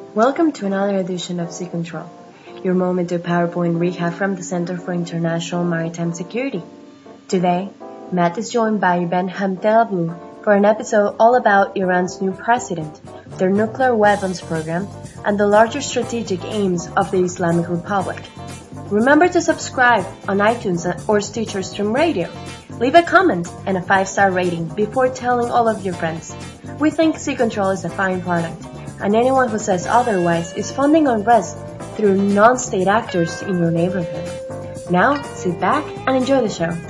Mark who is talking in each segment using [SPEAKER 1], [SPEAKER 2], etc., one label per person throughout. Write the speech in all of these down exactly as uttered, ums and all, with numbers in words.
[SPEAKER 1] Welcome to another edition of Sea Control, your moment of PowerPoint recap from the Center for International Maritime Security. Today, Matt is joined by Benham Telablu for an episode all about Iran's new president, their nuclear weapons program, and the larger strategic aims of the Islamic Republic. Remember to subscribe on iTunes or Stitcher Stream Radio. Leave a comment and a five-star rating before telling all of your friends. We think Sea Control is a fine product, and anyone who says otherwise is funding unrest through non-state actors in your neighborhood. Now, sit back and enjoy the show.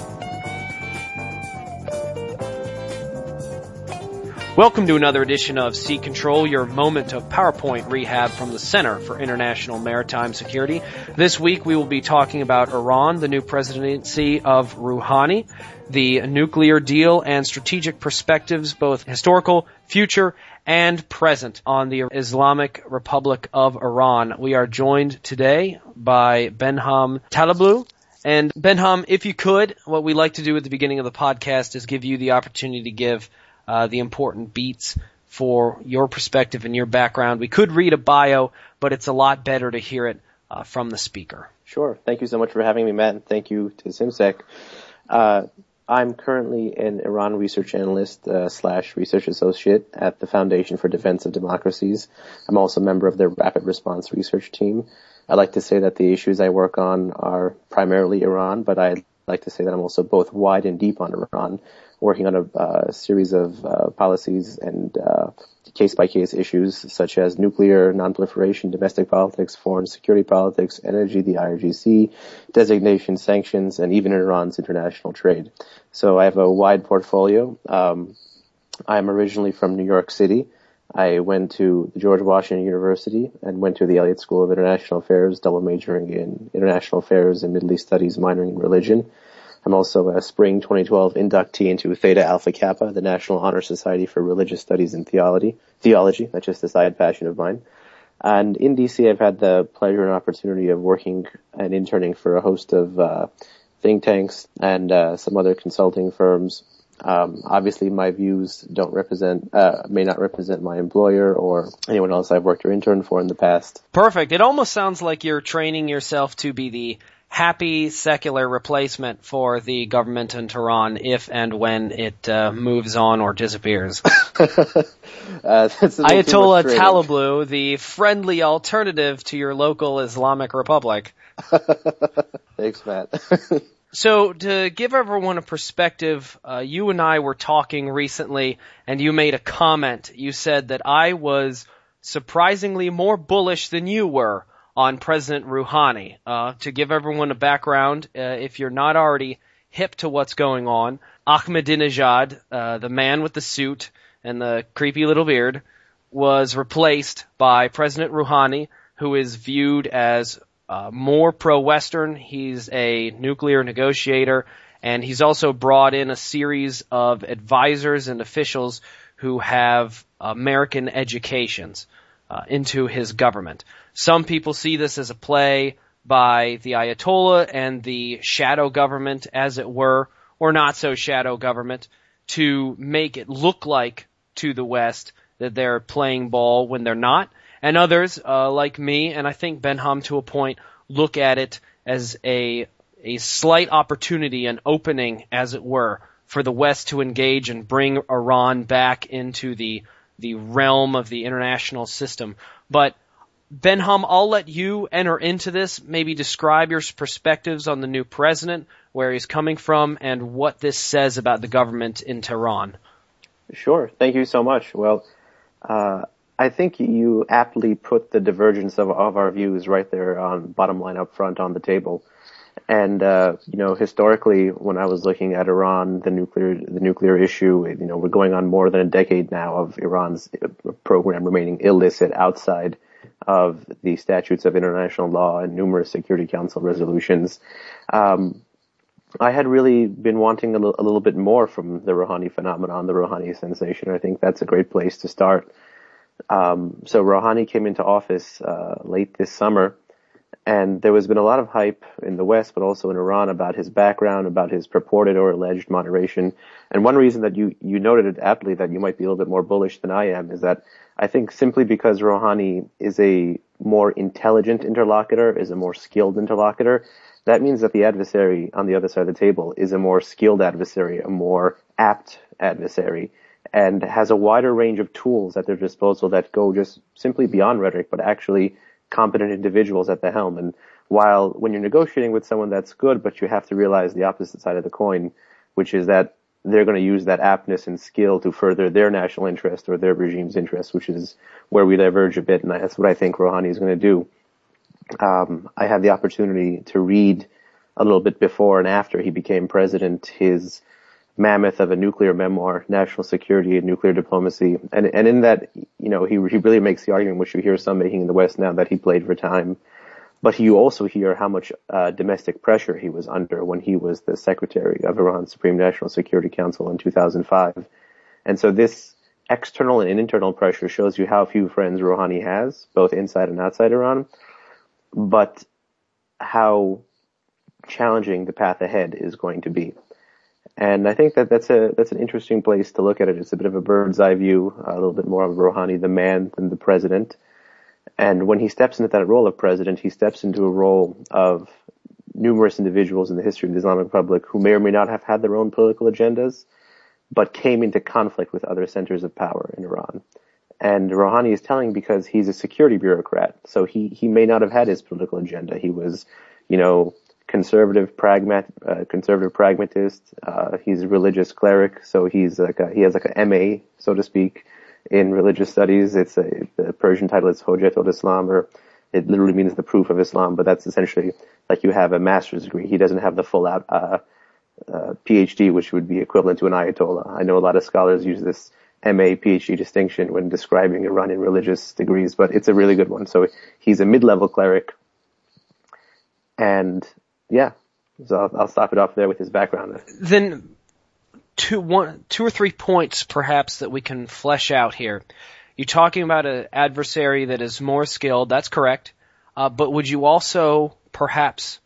[SPEAKER 2] Welcome to another edition of Sea Control, your moment of PowerPoint rehab from the Center for International Maritime Security. This week we will be talking about Iran, the new presidency of Rouhani, the nuclear deal, and strategic perspectives, both historical, future, and present on the Islamic Republic of Iran. We are joined today by Benham Telablu. And Benham, if you could, what we like to do at the beginning of the podcast is give you the opportunity to give uh, the important beats for your perspective and your background. We could read a bio, but it's a lot better to hear it uh, from the speaker.
[SPEAKER 3] Sure. Thank you so much for having me, Matt, and thank you to SimSec. Uh, I'm currently an Iran research analyst uh, slash research associate at the Foundation for Defense of Democracies. I'm also a member of their rapid response research team. I like to say that the issues I work on are primarily Iran, but I like to say that I'm also both wide and deep on Iran, working on a uh, series of uh, policies and uh, case-by-case issues such as nuclear, non-proliferation, domestic politics, foreign security politics, energy, the I R G C, designation, sanctions, and even Iran's international trade. So I have a wide portfolio. Um, I'm originally from New York City. I went to the George Washington University and went to the Elliott School of International Affairs, double majoring in International Affairs and Middle East Studies, minoring in religion. I'm also a spring twenty twelve inductee into Theta Alpha Kappa, the National Honor Society for Religious Studies and Theology. Theology, that's just a side passion of mine. And in D C, I've had the pleasure and opportunity of working and interning for a host of uh, think tanks and uh, some other consulting firms. Um, obviously, my views don't represent, uh, may not represent my employer or anyone else I've worked or interned for in the past.
[SPEAKER 2] Perfect. It almost sounds like you're training yourself to be the happy secular replacement for the government in Tehran if and when it uh, moves on or disappears.
[SPEAKER 3] uh, that's
[SPEAKER 2] Ayatollah Telablu, the friendly alternative to your local Islamic Republic.
[SPEAKER 3] Thanks, Matt.
[SPEAKER 2] So to give everyone a perspective, uh, you and I were talking recently, and you made a comment. You said that I was surprisingly more bullish than you were on President Rouhani. Uh, to give everyone a background, uh, if you're not already hip to what's going on, Ahmadinejad, uh, the man with the suit and the creepy little beard, was replaced by President Rouhani, who is viewed as uh, more pro-Western. He's a nuclear negotiator, and he's also brought in a series of advisors and officials who have American educations uh, into his government. Some people see this as a play by the Ayatollah and the shadow government, as it were, or not so shadow government, to make it look like to the West that they're playing ball when they're not. And others, uh, like me, and I think Benham to a point, look at it as a a slight opportunity, an opening, as it were, for the West to engage and bring Iran back into the the realm of the international system. But Benham, I'll let you enter into this, maybe describe your perspectives on the new president, where he's coming from, and what this says about the government in Tehran.
[SPEAKER 3] Sure. Thank you so much. Well, uh, I think you aptly put the divergence of, of our views right there on bottom line up front on the table. And, uh, you know, historically, when I was looking at Iran, the nuclear, the nuclear issue, you know, we're going on more than a decade now of Iran's program remaining illicit outside of the statutes of international law and numerous Security Council resolutions. Um, I had really been wanting a, l- a little bit more from the Rouhani phenomenon, the Rouhani sensation. I think that's a great place to start. Um, so Rouhani came into office, uh, late this summer. And there has been a lot of hype in the West, but also in Iran, about his background, about his purported or alleged moderation. And one reason that you, you noted it aptly that you might be a little bit more bullish than I am is that I think simply because Rouhani is a more intelligent interlocutor, is a more skilled interlocutor, that means that the adversary on the other side of the table is a more skilled adversary, a more apt adversary, and has a wider range of tools at their disposal that go just simply beyond rhetoric, but actually competent individuals at the helm. And while when you're negotiating with someone that's good, but you have to realize the opposite side of the coin, which is that they're going to use that aptness and skill to further their national interest or their regime's interest, which is where we diverge a bit, and that's what I think Rouhani is going to do. Um, I had the opportunity to read a little bit before and after he became president his mammoth of a nuclear memoir, National Security and Nuclear Diplomacy. And, and in that, you know, he, he really makes the argument, which you hear some making in the West now, that he played for time. But you also hear how much uh, domestic pressure he was under when he was the secretary of Iran's Supreme National Security Council in two thousand five. And so this external and internal pressure shows you how few friends Rouhani has, both inside and outside Iran, but how challenging the path ahead is going to be. And I think that that's a that's an interesting place to look at it. It's a bit of a bird's eye view, a little bit more of Rouhani, the man, than the president. And when he steps into that role of president, he steps into a role of numerous individuals in the history of the Islamic Republic who may or may not have had their own political agendas, but came into conflict with other centers of power in Iran. And Rouhani is telling because he's a security bureaucrat, so he, he may not have had his political agenda. He was, you know, conservative pragmat, uh, conservative pragmatist. Uh, he's a religious cleric, so he's like a, he has like a M A, so to speak, in religious studies. It's a, the Persian title is Hojat al-Islam, or it literally means the proof of Islam, but that's essentially like you have a master's degree. He doesn't have the full out, uh, uh, P H D, which would be equivalent to an Ayatollah. I know a lot of scholars use this M A, P H D distinction when describing Iranian religious degrees, but it's a really good one. So he's a mid-level cleric. And yeah, so I'll, I'll stop it off there with his background.
[SPEAKER 2] Then two, one, two or three points perhaps that we can flesh out here. You're talking about an adversary that is more skilled. That's correct. Uh, but would you also perhaps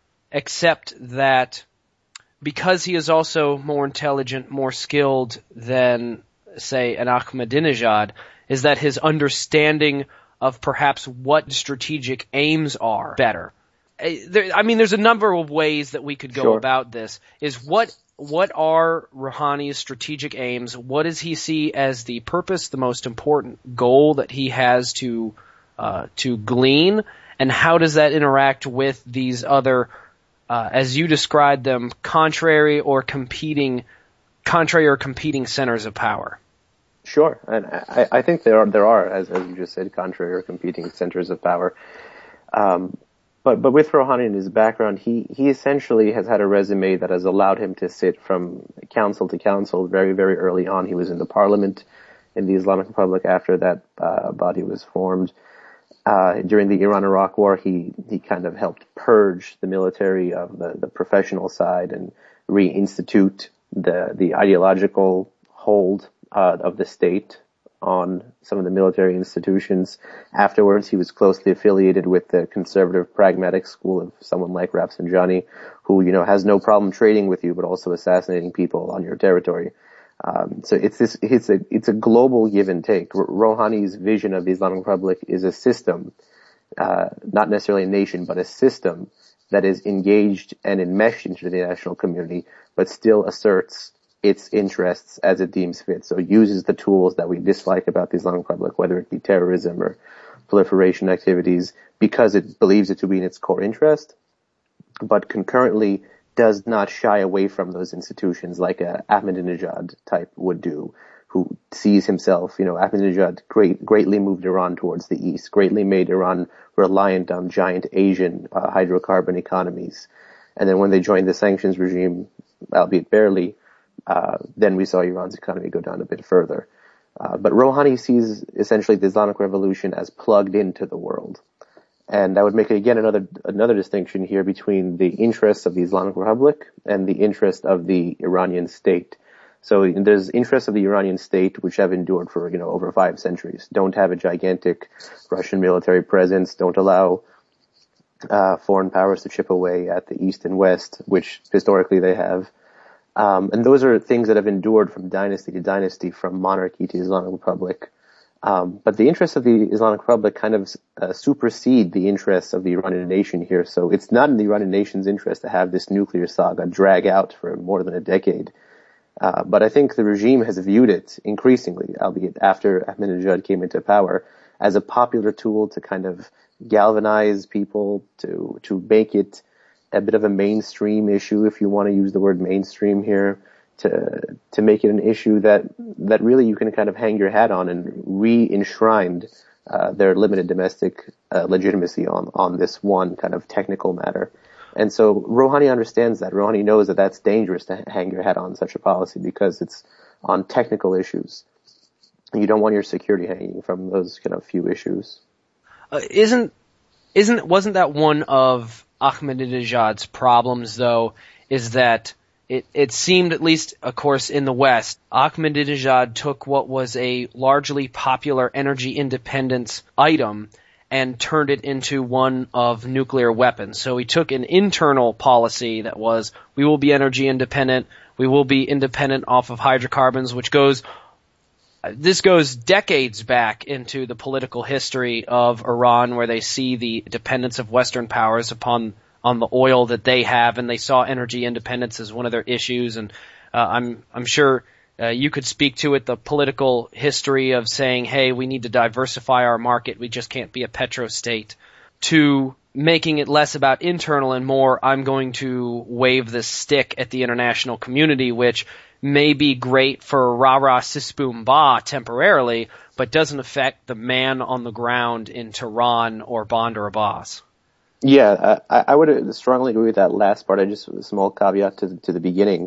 [SPEAKER 2] accept that because he is also more intelligent, more skilled than, say, an Ahmadinejad, is that his understanding of perhaps what strategic aims are better? There, I mean, there's a number of ways that we could go
[SPEAKER 3] Sure.
[SPEAKER 2] about this. Is what what are Rouhani's strategic aims? What does he see as the purpose, the most important goal that he has to uh, to glean, and how does that interact with these other, uh, as you described them, contrary or competing, contrary or competing centers of power?
[SPEAKER 3] Sure, and I, I think there are there are, as as you just said, contrary or competing centers of power. Um, But, but with Rouhani and his background, he, he essentially has had a resume that has allowed him to sit from council to council very, very early on. He was in the parliament in the Islamic Republic after that uh, body was formed. Uh, during the Iran-Iraq War, he, he kind of helped purge the military of the, the professional side and reinstitute the, the ideological hold uh, of the state on some of the military institutions. Afterwards, he was closely affiliated with the conservative pragmatic school of someone like Rafsanjani, who, you know, has no problem trading with you, but also assassinating people on your territory. Um, so it's this, it's a, it's a global give and take. R- Rouhani's vision of the Islamic Republic is a system, uh, not necessarily a nation, but a system that is engaged and enmeshed into the international community, but still asserts its interests as it deems fit. So it uses the tools that we dislike about the Islamic Republic, whether it be terrorism or proliferation activities, because it believes it to be in its core interest, but concurrently does not shy away from those institutions like a Ahmadinejad type would do, who sees himself, you know, Ahmadinejad great, greatly moved Iran towards the east, greatly made Iran reliant on giant Asian uh, hydrocarbon economies. And then when they joined the sanctions regime, albeit barely, Uh, then we saw Iran's economy go down a bit further. Uh, but Rouhani sees essentially the Islamic Revolution as plugged into the world. And I would make, again, another another distinction here between the interests of the Islamic Republic and the interest of the Iranian state. So there's interests of the Iranian state which have endured for, you know, over five centuries. Don't have a gigantic Russian military presence. Don't allow uh, foreign powers to chip away at the East and West, which historically they have. Um, and those are things that have endured from dynasty to dynasty, from monarchy to Islamic Republic. Um, but the interests of the Islamic Republic kind of uh, supersede the interests of the Iranian nation here. So it's not in the Iranian nation's interest to have this nuclear saga drag out for more than a decade. Uh, but I think the regime has viewed it increasingly, albeit after Ahmadinejad came into power, as a popular tool to kind of galvanize people, to to make it a bit of a mainstream issue, if you want to use the word mainstream here, to to make it an issue that that really you can kind of hang your hat on, and re-enshrined uh, their limited domestic uh, legitimacy on on this one kind of technical matter. And so Rouhani understands that. Rouhani knows that that's dangerous to hang your hat on such a policy, because it's on technical issues. You don't want your security hanging from those kind of few issues.
[SPEAKER 2] Uh, isn't isn't wasn't that one of Ahmadinejad's problems, though, is that it, it seemed, at least, of course, in the West, Ahmadinejad took what was a largely popular energy independence item and turned it into one of nuclear weapons. So he took an internal policy that was, we will be energy independent, we will be independent off of hydrocarbons, which goes, this goes decades back into the political history of Iran, where they see the dependence of Western powers upon on the oil that they have, and they saw energy independence as one of their issues. And uh, I'm I'm sure uh, you could speak to it, the political history of saying, hey, we need to diversify our market, we just can't be a petrostate, to making it less about internal and more, I'm going to wave this stick at the international community, which may be great for Rara Sisboom Ba temporarily, but doesn't affect the man on the ground in Tehran or Bandar Abbas.
[SPEAKER 3] Yeah, I, I would strongly agree with that last part. I just, a small caveat to, to the beginning.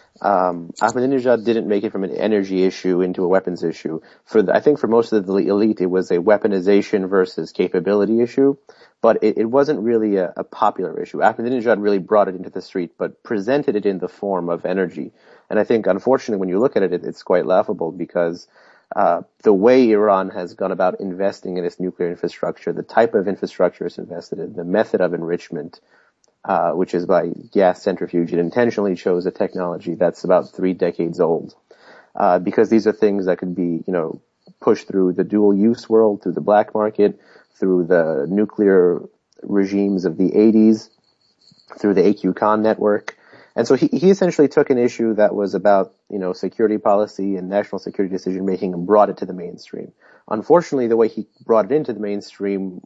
[SPEAKER 3] Um, Ahmadinejad didn't make it from an energy issue into a weapons issue. For the, I think for most of the elite, it was a weaponization versus capability issue, but it, it wasn't really a, a popular issue. Ahmadinejad really brought it into the street, but presented it in the form of energy. And I think, unfortunately, when you look at it, it it's quite laughable, because uh, the way Iran has gone about investing in its nuclear infrastructure, the type of infrastructure it's invested in, the method of enrichment, Uh, which is by gas centrifuge, it intentionally chose a technology that's about three decades old, uh, because these are things that could be, you know, pushed through the dual-use world, through the black market, through the nuclear regimes of the eighties, through the A Q CON network. And so he, he essentially took an issue that was about, you know, security policy and national security decision-making and brought it to the mainstream. Unfortunately, the way he brought it into the mainstream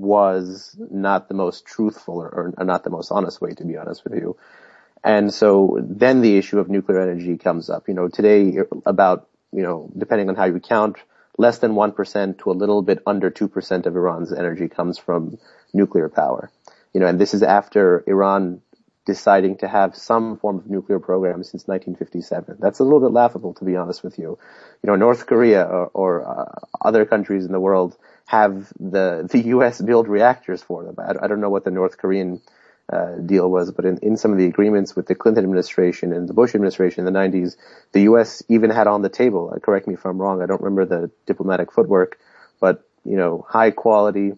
[SPEAKER 3] was not the most truthful or, or not the most honest way, to be honest with you. And so then the issue of nuclear energy comes up. You know, today about, you know, depending on how you count, less than one percent to a little bit under two percent of Iran's energy comes from nuclear power. You know, and this is after Iran deciding to have some form of nuclear program since nineteen fifty-seven. That's a little bit laughable, to be honest with you. You know, North Korea or, or uh, other countries in the world have the the U S build reactors for them. I, I don't know what the North Korean uh, deal was, but in, in some of the agreements with the Clinton administration and the Bush administration in the nineties, the U S even had on the table, uh, correct me if I'm wrong, I don't remember the diplomatic footwork, but, you know, high quality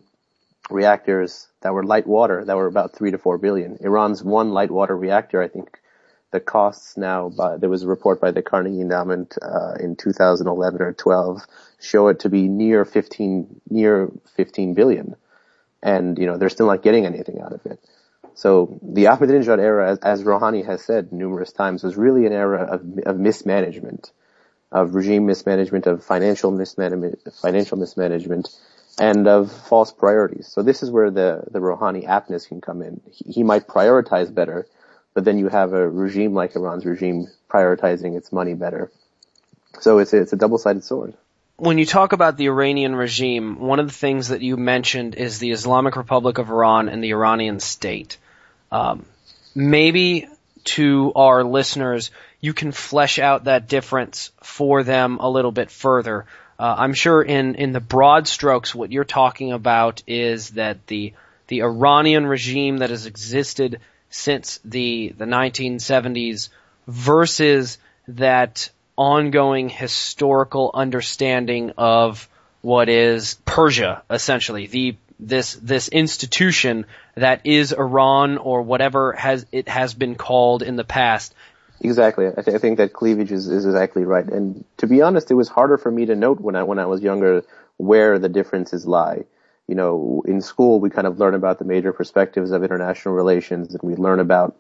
[SPEAKER 3] reactors that were light water, that were about three to four billion. Iran's one light water reactor, I think the costs now, by, there was a report by the Carnegie Endowment uh, in two thousand eleven or twelve, show it to be near fifteen, near fifteen billion. And, you know, they're still not getting anything out of it. So the Ahmadinejad era, as, as Rouhani has said numerous times, was really an era of, of mismanagement, of regime mismanagement, of financial mismanagement, financial mismanagement, and of false priorities. So this is where the, the Rouhani aptness can come in. He, he might prioritize better, but then you have a regime like Iran's regime prioritizing its money better. So it's a, it's a double-sided sword.
[SPEAKER 2] When you talk about the Iranian regime, one of the things that you mentioned is the Islamic Republic of Iran and the Iranian state. Um, maybe to our listeners, you can flesh out that difference for them a little bit further. Uh, I'm sure in, in the broad strokes, what you're talking about is that the the Iranian regime that has existed since the, the nineteen seventies versus that ongoing historical understanding of what is Persia, essentially, the this this institution that is Iran, or whatever has it has been called in the past.
[SPEAKER 3] Exactly. I, th- I think that cleavage is, is exactly right. And to be honest, it was harder for me to note when I when I was younger where the differences lie. You know, in school we kind of learn about the major perspectives of international relations, and we learn about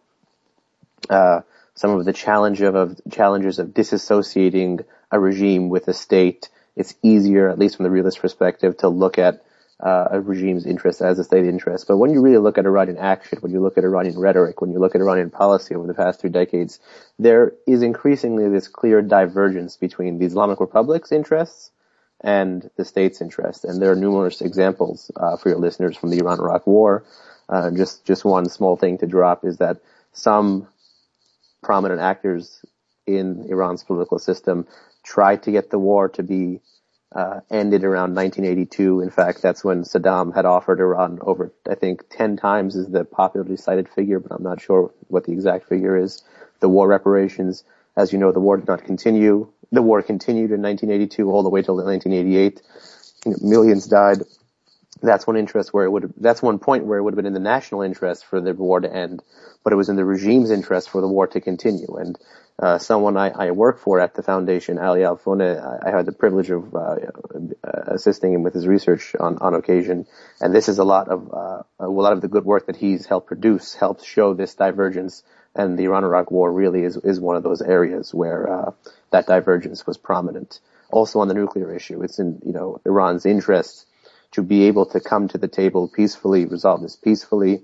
[SPEAKER 3] uh some of the challenge of, of challenges of disassociating a regime with a state. It's easier, at least from the realist perspective, to look at uh, a regime's interest as a state interest. But when you really look at Iranian action, when you look at Iranian rhetoric, when you look at Iranian policy over the past three decades, there is increasingly this clear divergence between the Islamic Republic's interests and the state's interests. And there are numerous examples uh, for your listeners from the Iran-Iraq War. Uh, just just one small thing to drop is that some prominent actors in Iran's political system tried to get the war to be uh, ended around nineteen eighty-two. In fact, that's when Saddam had offered Iran over, I think, ten times is the popularly cited figure, but I'm not sure what the exact figure is, the war reparations. As you know, the war did not continue. The war continued in nineteen eighty-two all the way till nineteen eighty-eight. You know, millions died. That's one interest where it would, that's one point where it would have been in the national interest for the war to end, but it was in the regime's interest for the war to continue. And, uh, someone I, I work for at the foundation, Ali Alfone, I, I had the privilege of, uh, assisting him with his research on, on occasion. And this is a lot of, uh, a lot of the good work that he's helped produce, helps show this divergence. And the Iran-Iraq War really is, is one of those areas where, uh, that divergence was prominent. Also on the nuclear issue, it's in, you know, Iran's interest to be able to come to the table peacefully, resolve this peacefully.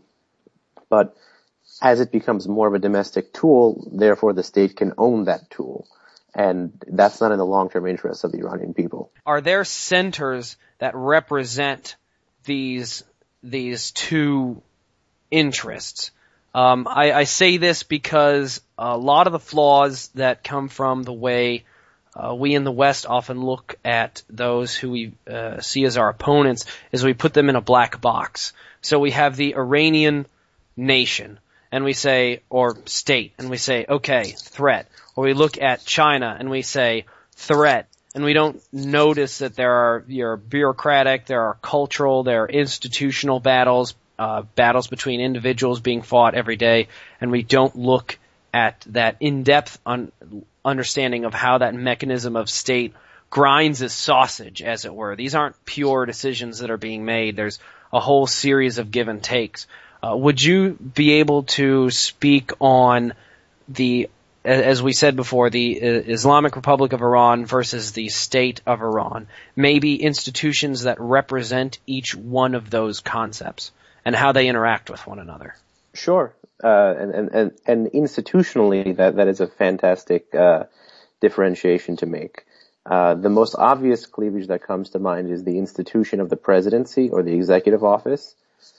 [SPEAKER 3] But as it becomes more of a domestic tool, therefore the state can own that tool. And that's not in the long-term interest of the Iranian people.
[SPEAKER 2] Are there centers that represent these, these two interests? Um, I, I say this because a lot of the flaws that come from the way Uh, we in the West often look at those who we uh, see as our opponents is we put them in a black box. So we have the Iranian nation, and we say, or state, and we say, okay, threat. Or we look at China, and we say, threat. And we don't notice that there are, you're bureaucratic, there are cultural, there are institutional battles, uh, battles between individuals being fought every day, and we don't look at that in-depth un- understanding of how that mechanism of state grinds its sausage, as it were. These aren't pure decisions that are being made. There's a whole series of give and takes. Uh, would you be able to speak on the, as we said before, the Islamic Republic of Iran versus the state of Iran, maybe institutions that represent each one of those concepts and how they interact with one another?
[SPEAKER 3] Sure. Uh, and, and, and, and institutionally, that, that is a fantastic, uh, differentiation to make. Uh, the most obvious cleavage that comes to mind is the institution of the presidency or the executive office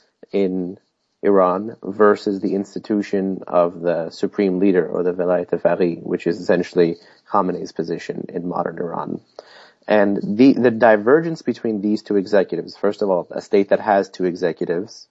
[SPEAKER 3] in Iran versus the institution of the supreme leader or the Velayat Faqih, which is essentially Khamenei's position in modern Iran. And the, the divergence between these two executives, first of all, a state that has two executives,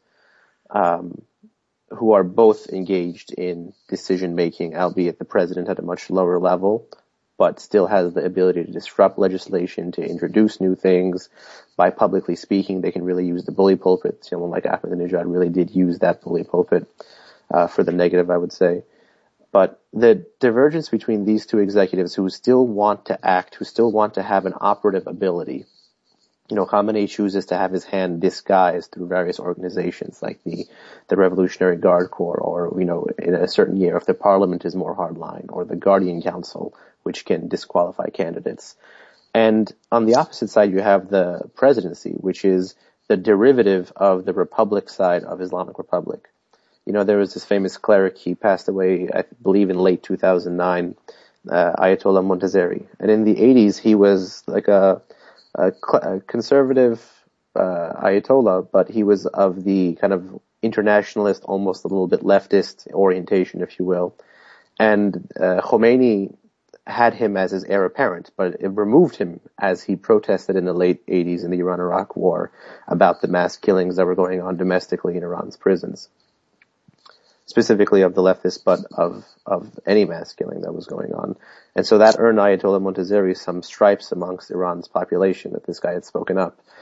[SPEAKER 3] um, who are both engaged in decision making, albeit the president at a much lower level, but still has the ability to disrupt legislation, to introduce new things. By publicly speaking, they can really use the bully pulpit. Someone like Ahmadinejad really did use that bully pulpit, uh, for the negative, I would say. But the divergence between these two executives who still want to act, who still want to have an operative ability. You know, Khamenei chooses to have his hand disguised through various organizations like the, the Revolutionary Guard Corps, or, you know, in a certain year, if the parliament is more hardline, or the Guardian Council, which can disqualify candidates. And on the opposite side, you have the presidency, which is the derivative of the republic side of Islamic Republic. You know, there was this famous cleric, he passed away, I believe, in late two thousand nine, uh, Ayatollah Montazeri. And in the eighties, he was like a, a, a conservative uh, Ayatollah, but he was of the kind of internationalist, almost a little bit leftist orientation, if you will. And uh, Khomeini had him as his heir apparent, but it removed him as he protested in the late eighties in the Iran-Iraq War about the mass killings that were going on domestically in Iran's prisons. Specifically of the leftists, but of, of any mass killing that was going on. And so that earned Ayatollah Montazeri some stripes amongst Iran's population that this guy had spoken up.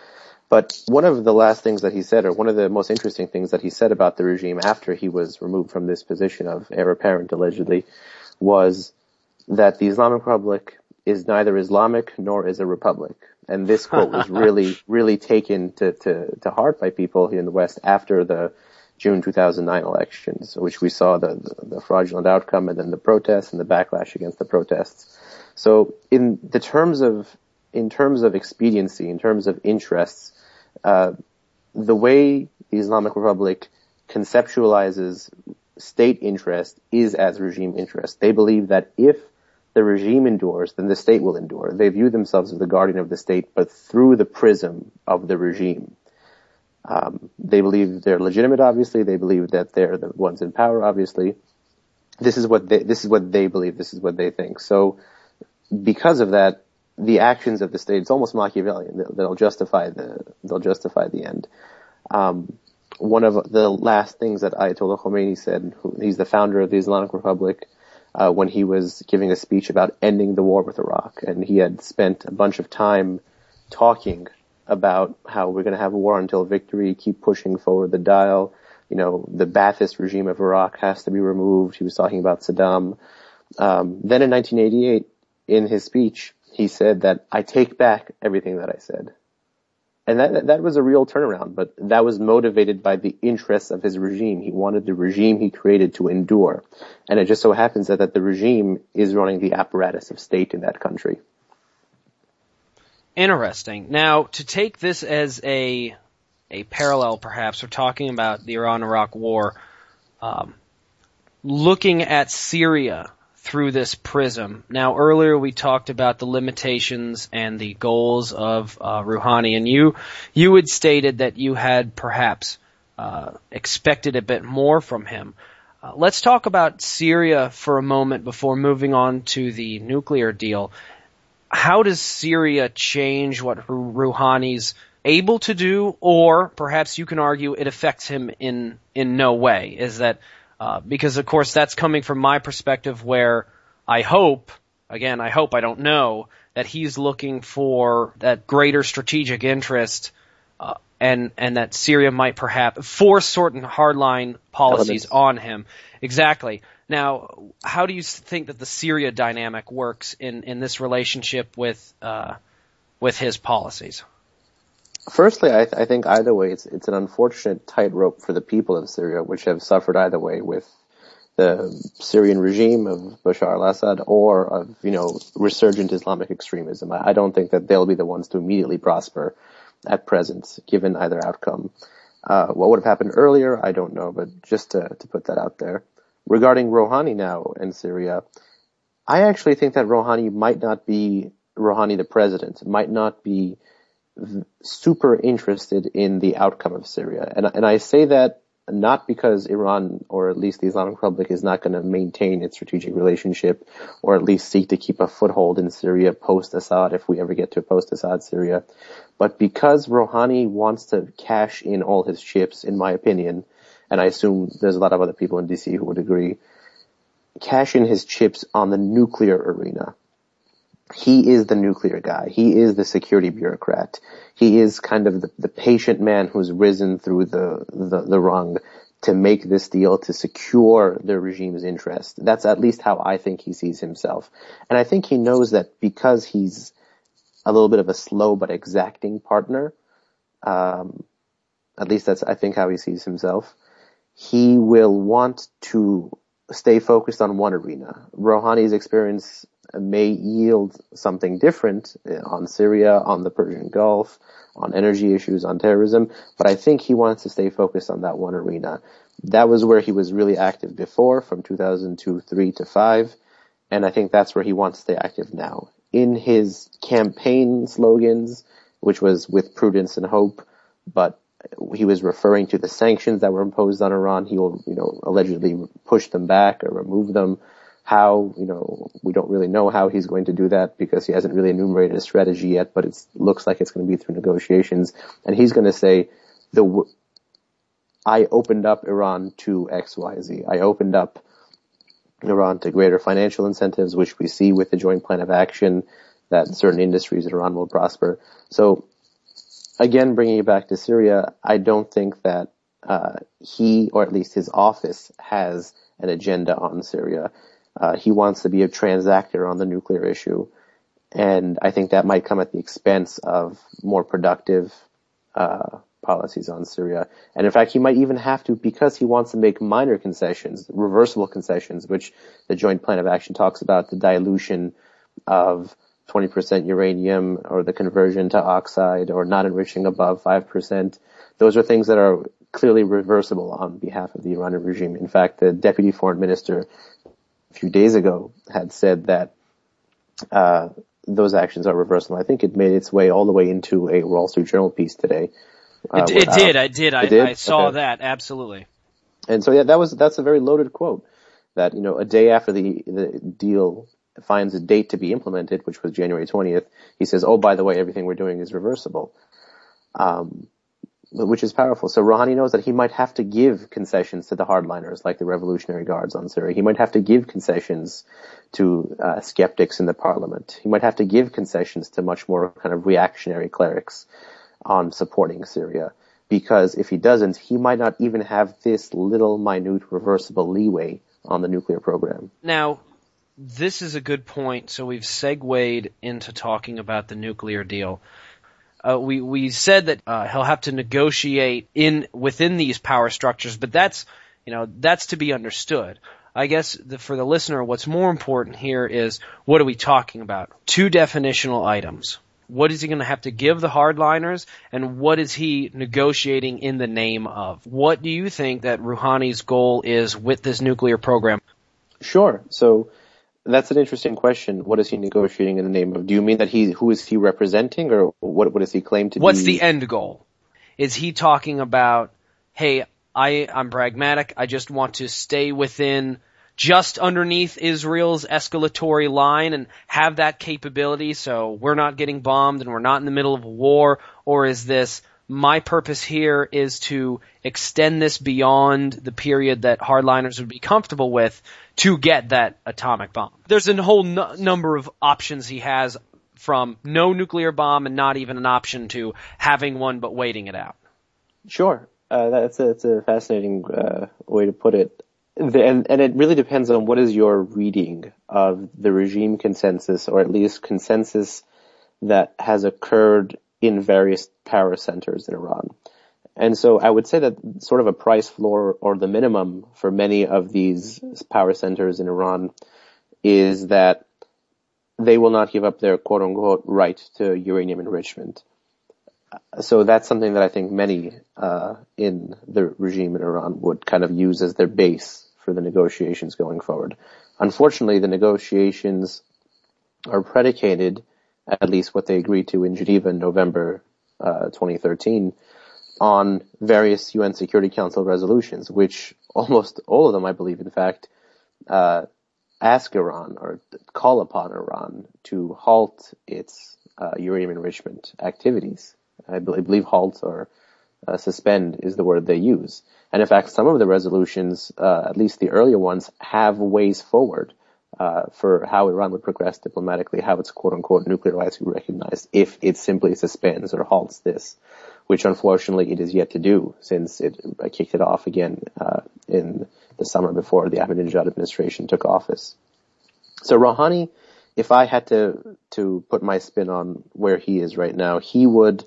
[SPEAKER 3] But one of the last things that he said, or one of the most interesting things that he said about the regime after he was removed from this position of heir apparent, allegedly, was that the Islamic Republic is neither Islamic nor is a republic. And this quote was really, really taken to, to, to heart by people here in the West after the June two thousand nine elections, which we saw the, the, the fraudulent outcome and then the protests and the backlash against the protests. So in the terms of, in terms of expediency, in terms of interests, uh, the way the Islamic Republic conceptualizes state interest is as regime interest. They believe that if the regime endures, then the state will endure. They view themselves as the guardian of the state, but through the prism of the regime. Um, they believe they're legitimate, obviously. They believe that they're the ones in power, obviously. This is what they, this is what they believe. This is what they think. So, because of that, the actions of the state, it's almost Machiavellian. They'll, they'll justify the, they'll justify the end. Um, one of the last things that Ayatollah Khomeini said, who, he's the founder of the Islamic Republic, uh, when he was giving a speech about ending the war with Iraq, and he had spent a bunch of time talking about how we're going to have a war until victory, keep pushing forward the dial, you know, the Ba'athist regime of Iraq has to be removed. He was talking about Saddam. Um, then in nineteen eighty-eight, in his speech, he said that I take back everything that I said. And that, that was a real turnaround, but that was motivated by the interests of his regime. He wanted the regime he created to endure. And it just so happens that, that the regime is running the apparatus of state in that country.
[SPEAKER 2] Interesting. Now, to take this as a a parallel, perhaps, we're talking about the Iran-Iraq war, um, looking at Syria through this prism. Now, earlier we talked about the limitations and the goals of uh, Rouhani, and you you had stated that you had perhaps uh, expected a bit more from him. Uh, let's talk about Syria for a moment before moving on to the nuclear deal. How does Syria change what Rouhani's able to do, or perhaps you can argue it affects him in in no way? Is that uh, because, of course, that's coming from my perspective, where I hope, again, I hope, I don't know, that he's looking for that greater strategic interest, uh, and and that Syria might perhaps force certain hardline policies on him. Exactly. Now, how do you think that the Syria dynamic works in, in this relationship with uh, with his policies?
[SPEAKER 3] Firstly, I, th- I think either way, it's it's an unfortunate tightrope for the people of Syria, which have suffered either way with the Syrian regime of Bashar al-Assad or of, you know, resurgent Islamic extremism. I, I don't think that they'll be the ones to immediately prosper at present, given either outcome. Uh, what would have happened earlier, I don't know, but just to, to put that out there. Regarding Rouhani now in Syria, I actually think that Rouhani might not be, Rouhani the president, might not be super interested in the outcome of Syria. And, and I say that not because Iran, or at least the Islamic Republic, is not going to maintain its strategic relationship, or at least seek to keep a foothold in Syria post-Assad, if we ever get to post-Assad Syria, but because Rouhani wants to cash in all his chips, in my opinion, and I assume there's a lot of other people in D C who would agree, cash in his chips on the nuclear arena. He is the nuclear guy. He is the security bureaucrat. He is kind of the, the patient man who's risen through the, the, the rung to make this deal to secure the regime's interest. That's at least how I think he sees himself. And I think he knows that because he's a little bit of a slow but exacting partner, um, at least that's, I think, how he sees himself, he will want to stay focused on one arena. Rouhani's experience may yield something different on Syria, on the Persian Gulf, on energy issues, on terrorism, but I think he wants to stay focused on that one arena. That was where he was really active before, from two thousand two, three to five, and I think that's where he wants to stay active now. In his campaign slogans, which was with prudence and hope, but he was referring to the sanctions that were imposed on Iran. He will, you know, allegedly push them back or remove them. How, you know, we don't really know how he's going to do that because he hasn't really enumerated a strategy yet, but it looks like it's going to be through negotiations. And he's going to say, the, I opened up Iran to X, Y, Z. I opened up Iran to greater financial incentives, which we see with the joint plan of action, that certain industries in Iran will prosper. So again, bringing it back to Syria, I don't think that uh, he, or at least his office, has an agenda on Syria. Uh, he wants to be a transactor on the nuclear issue, and I think that might come at the expense of more productive uh, policies on Syria. And in fact, he might even have to, because he wants to make minor concessions, reversible concessions, which the Joint Plan of Action talks about, the dilution of twenty percent uranium or the conversion to oxide or not enriching above five percent. Those are things that are clearly reversible on behalf of the Iranian regime. In fact, the deputy foreign minister a few days ago had said that uh those actions are reversible. I think it made its way all the way into a Wall Street Journal piece today.
[SPEAKER 2] Uh, it, it did, I did, I,
[SPEAKER 3] did?
[SPEAKER 2] I saw
[SPEAKER 3] okay.
[SPEAKER 2] that, absolutely.
[SPEAKER 3] And so yeah, that was, that's a very loaded quote. That, you know, a day after the, the deal finds a date to be implemented, which was January twentieth, he says, oh, by the way, everything we're doing is reversible. Um, which is powerful. So Rouhani knows that he might have to give concessions to the hardliners, like the Revolutionary Guards on Syria. He might have to give concessions to uh, skeptics in the parliament. He might have to give concessions to much more kind of reactionary clerics on supporting Syria. Because if he doesn't, he might not even have this little minute reversible leeway on the nuclear program.
[SPEAKER 2] Now, this is a good point. So we've segued into talking about the nuclear deal. Uh, we, we said that, uh, he'll have to negotiate in, within these power structures, but that's, you know, that's to be understood. I guess the, for the listener, what's more important here is, what are we talking about? Two definitional items. What is he going to have to give the hardliners, and what is he negotiating in the name of? What do you think that Rouhani's goal is with this nuclear program?
[SPEAKER 3] Sure. So, that's an interesting question. What is he negotiating in the name of? Do you mean that he, who is he representing, or what, what does he claim to
[SPEAKER 2] What's
[SPEAKER 3] be?
[SPEAKER 2] What's the end goal? Is he talking about, hey, I, I'm pragmatic, I just want to stay within, just underneath Israel's escalatory line and have that capability so we're not getting bombed and we're not in the middle of a war? Or is this, my purpose here is to extend this beyond the period that hardliners would be comfortable with to get that atomic bomb? There's a whole n- number of options he has, from no nuclear bomb and not even an option to having one but waiting it out.
[SPEAKER 3] Sure. Uh, that's a, that's a fascinating uh, way to put it. The, and, and it really depends on what is your reading of the regime consensus, or at least consensus that has occurred in various power centers in Iran. And so I would say that sort of a price floor, or the minimum for many of these power centers in Iran, is that they will not give up their quote-unquote right to uranium enrichment. So that's something that I think many uh in the regime in Iran would kind of use as their base for the negotiations going forward. Unfortunately, the negotiations are predicated, at least what they agreed to in Geneva in November uh twenty thirteen, on various U N Security Council resolutions, which almost all of them, I believe, in fact, uh ask Iran, or call upon Iran, to halt its uh, uranium enrichment activities. I believe halt or uh, suspend is the word they use. And in fact, some of the resolutions, uh, at least the earlier ones, have ways forward uh, for how Iran would progress diplomatically, how its quote-unquote nuclear rights would be recognized if it simply suspends or halts this, which unfortunately it is yet to do, since it uh, kicked it off again uh, in the summer before the Ahmadinejad administration took office. So Rouhani, if I had to to put my spin on where he is right now, he would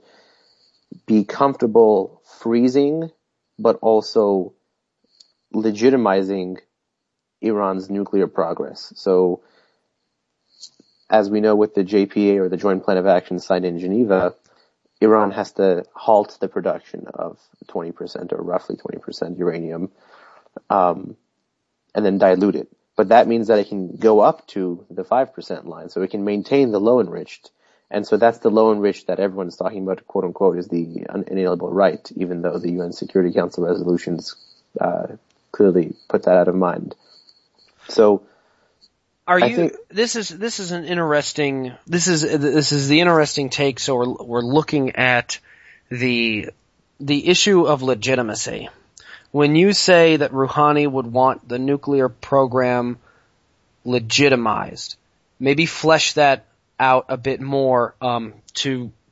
[SPEAKER 3] be comfortable freezing, but also legitimizing Iran's nuclear progress. So, as we know with the J P A, or the Joint Plan of Action signed in Geneva, Iran has to halt the production of twenty percent, or roughly twenty percent uranium, um, and then dilute it. But that means that it can go up to the five percent line, so it can maintain the low enriched. And so that's the low enriched that everyone's talking about, quote unquote, is the unalienable right, even though the U N Security Council resolutions uh, clearly put that out of mind. So,
[SPEAKER 2] are
[SPEAKER 3] I
[SPEAKER 2] you?
[SPEAKER 3] think,
[SPEAKER 2] this is this is an interesting. This is this is the interesting take. So we're we're looking at the the issue of legitimacy. When you say that Rouhani would want the nuclear program legitimized, maybe flesh that out a bit more um, to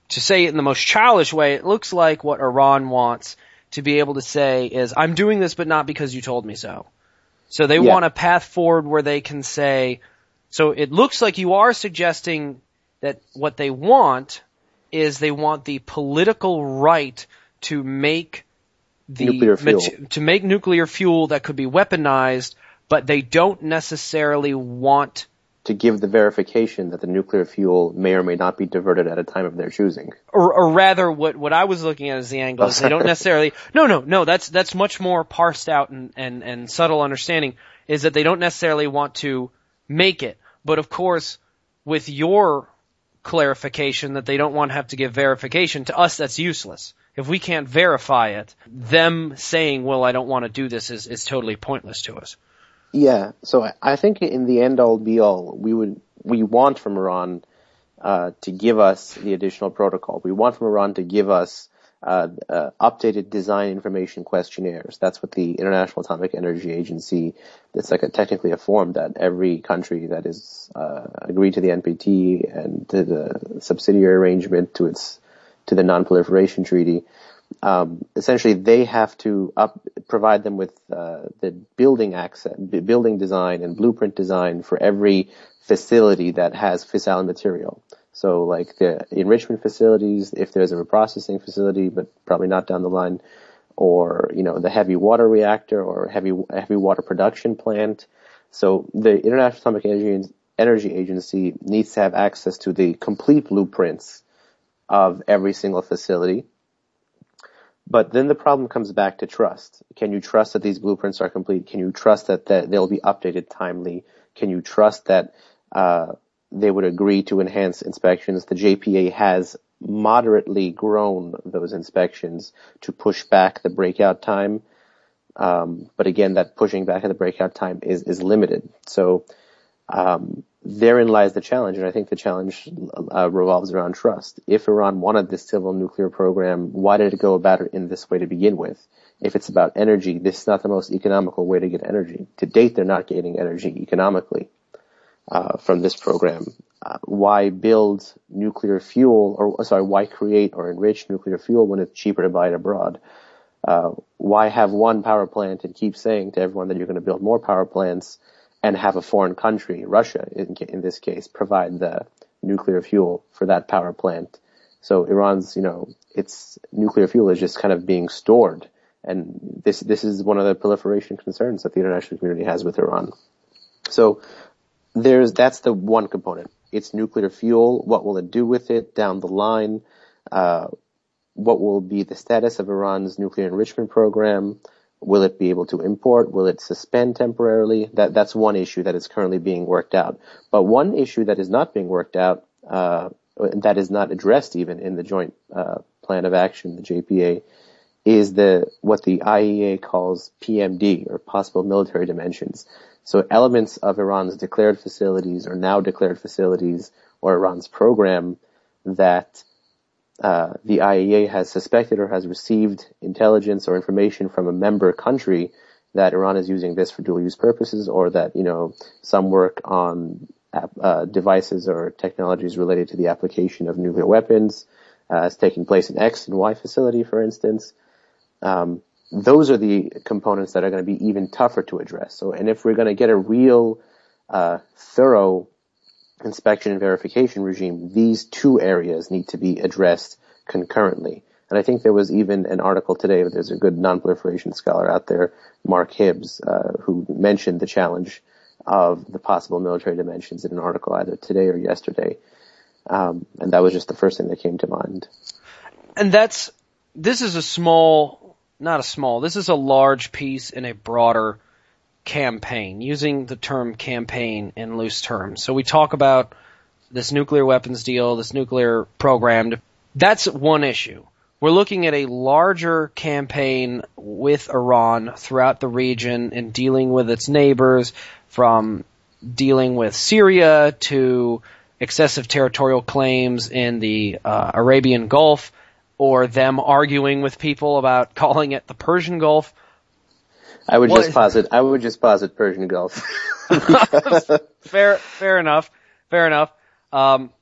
[SPEAKER 2] to say it in the most childish way, it looks like what Iran wants to be able to say is, I'm doing this, but not because you told me so. So they
[SPEAKER 3] yeah.
[SPEAKER 2] want a path forward where they can say, so it looks like you are suggesting that what they want is they want the political right to make the
[SPEAKER 3] nuclear fuel.
[SPEAKER 2] to make nuclear fuel that could be weaponized, but they don't necessarily want
[SPEAKER 3] to give the verification that the nuclear fuel may or may not be diverted at a time of their choosing.
[SPEAKER 2] Or, or rather, what, what I was looking at as the angle
[SPEAKER 3] oh,
[SPEAKER 2] is they don't necessarily, no, no, no, that's, that's much more parsed out and, and, and subtle understanding, is that they don't necessarily want to make it. But of course, with your clarification that they don't want to have to give verification, to us that's useless. If we can't verify it, them saying, well, I don't want to do this is, is totally pointless to us.
[SPEAKER 3] Yeah, so I think in the end all be all, we would we want from Iran uh, to give us the additional protocol. We want from Iran to give us uh, uh, updated design information questionnaires. That's what the International Atomic Energy Agency. It's like a, technically a form that every country that is uh, agreed to the N P T and to the subsidiary arrangement to its to the Non-Proliferation Treaty. Um, essentially, they have to up, provide them with uh, the building access, building design and blueprint design for every facility that has fissile material. So, like the enrichment facilities, if there's a reprocessing facility, but probably not down the line, or you know the heavy water reactor or heavy heavy water production plant. So, the International Atomic Energy, Energy Agency needs to have access to the complete blueprints of every single facility. But then the problem comes back to trust. Can you trust that these blueprints are complete? Can you trust that, that they'll be updated timely? Can you trust that uh they would agree to enhance inspections? The J P A has moderately grown those inspections to push back the breakout time. Um, but again, that pushing back of the breakout time is, is limited. So um therein lies the challenge, and I think the challenge uh, revolves around trust. If Iran wanted this civil nuclear program, why did it go about it in this way to begin with? If it's about energy, this is not the most economical way to get energy. To date, they're not getting energy economically uh, from this program. Uh, why build nuclear fuel, or sorry, why create or enrich nuclear fuel when it's cheaper to buy it abroad? Uh, why have one power plant and keep saying to everyone that you're going to build more power plants and have a foreign country, Russia in, in this case, provide the nuclear fuel for that power plant? So Iran's, you know, its nuclear fuel is just kind of being stored. And this, this is one of the proliferation concerns that the international community has with Iran. So there's, that's the one component. It's nuclear fuel. What will it do with it down the line? Uh, what will be the status of Iran's nuclear enrichment program? Will it be able to import? Will it suspend temporarily? That, that's one issue that is currently being worked out. But one issue that is not being worked out, uh, that is not addressed even in the joint, uh, plan of action, the J P A, is the, what the I A E A calls P M D, or possible military dimensions. So elements of Iran's declared facilities or now declared facilities, or Iran's program that Uh, the I A E A has suspected or has received intelligence or information from a member country that Iran is using this for dual use purposes, or that, you know, some work on uh, devices or technologies related to the application of nuclear weapons uh, is taking place in X and Y facility, for instance. Um, those are the components that are going to be even tougher to address. So, and if we're going to get a real, uh, thorough inspection and verification regime, these two areas need to be addressed concurrently. And I think there was even an article today, there's a good non-proliferation scholar out there, Mark Hibbs, uh, who mentioned the challenge of the possible military dimensions in an article either today or yesterday. Um, and that was just the first thing that came to mind.
[SPEAKER 2] And that's, this is a small, not a small, this is a large piece in a broader campaign, using the term campaign in loose terms. So we talk about this nuclear weapons deal, this nuclear program. That's one issue. We're looking at a larger campaign with Iran throughout the region and dealing with its neighbors, from dealing with Syria to excessive territorial claims in the uh, Arabian Gulf, or them arguing with people about calling it the Persian Gulf.
[SPEAKER 3] I would
[SPEAKER 2] What?
[SPEAKER 3] just posit, I would just posit Persian Gulf.
[SPEAKER 2] fair, fair enough. Fair enough. Um,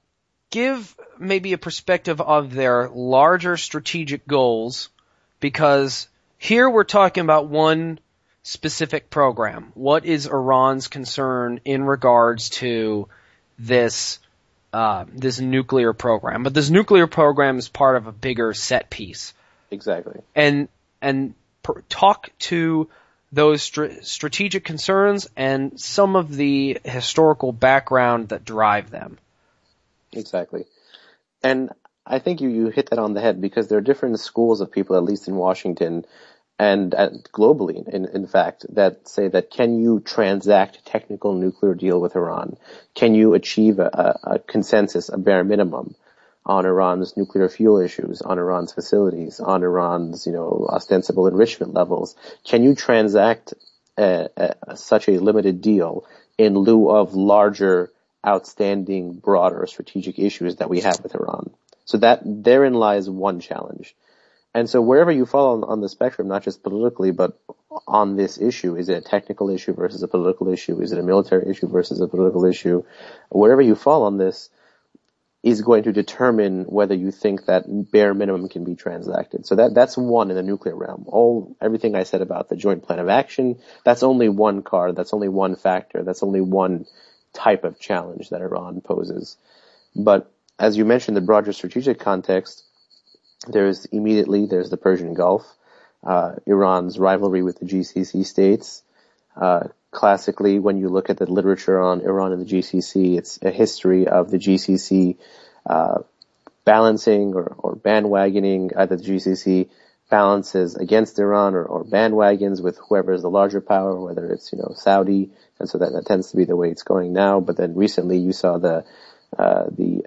[SPEAKER 2] give maybe a perspective of their larger strategic goals, because here we're talking about one specific program. What is Iran's concern in regards to this uh, this nuclear program? But this nuclear program is part of a bigger set piece.
[SPEAKER 3] Exactly.
[SPEAKER 2] And and per, talk to those str- strategic concerns and some of the historical background that drive them.
[SPEAKER 3] Exactly. And I think you, you hit that on the head, because there are different schools of people, at least in Washington and uh, globally, in, in fact, that say that can you transact a technical nuclear deal with Iran? Can you achieve a, a, a consensus, a bare minimum, on Iran's nuclear fuel issues, on Iran's facilities, on Iran's, you know, ostensible enrichment levels? Can you transact a, a, such a limited deal in lieu of larger, outstanding, broader strategic issues that we have with Iran? So that therein lies one challenge. And so wherever you fall on, on the spectrum, not just politically, but on this issue, is it a technical issue versus a political issue? Is it a military issue versus a political issue? Wherever you fall on this is going to determine whether you think that bare minimum can be transacted. So that, that's one in the nuclear realm. All, everything I said about the joint plan of action, that's only one card, that's only one factor, that's only one type of challenge that Iran poses. But as you mentioned, the broader strategic context, there's immediately, there's the Persian Gulf, uh, Iran's rivalry with the G C C states. Uh, classically, when you look at the literature on Iran and the G C C, it's a history of the G C C, uh, balancing or, or bandwagoning, either the G C C balances against Iran or, or bandwagons with whoever is the larger power, whether it's, you know, Saudi. And so that, that tends to be the way it's going now. But then recently you saw the, Uh, the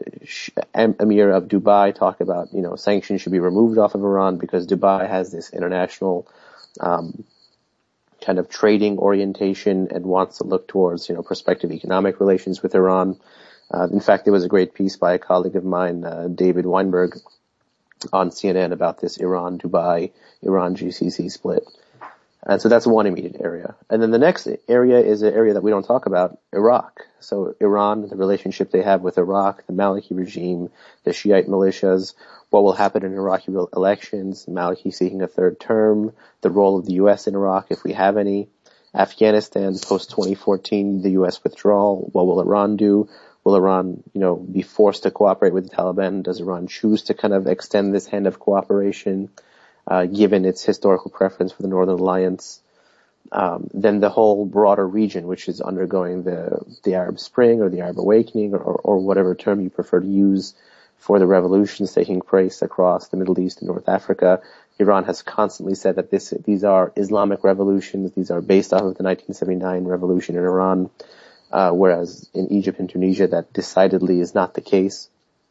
[SPEAKER 3] uh, Emir of Dubai talk about, you know, sanctions should be removed off of Iran because Dubai has this international um, kind of trading orientation and wants to look towards, you know, prospective economic relations with Iran. Uh, in fact, there was a great piece by a colleague of mine, uh, David Weinberg, on C N N about this Iran-Dubai, Iran-G C C split. And so that's one immediate area. And then the next area is an area that we don't talk about, Iraq. So Iran, the relationship they have with Iraq, the Maliki regime, the Shiite militias, what will happen in Iraqi elections, Maliki seeking a third term, the role of the U S in Iraq, if we have any, Afghanistan post twenty fourteen, the U S withdrawal, what will Iran do? Will Iran, you know, be forced to cooperate with the Taliban? Does Iran choose to kind of extend this hand of cooperation? Uh, given its historical preference for the Northern Alliance, um, then the whole broader region, which is undergoing the the Arab Spring or the Arab Awakening, or, or whatever term you prefer to use for the revolutions taking place across the Middle East and North Africa. Iran has constantly said that this these are Islamic revolutions; these are based off of the nineteen seventy-nine revolution in Iran, uh, whereas in Egypt and Tunisia, that decidedly is not the case.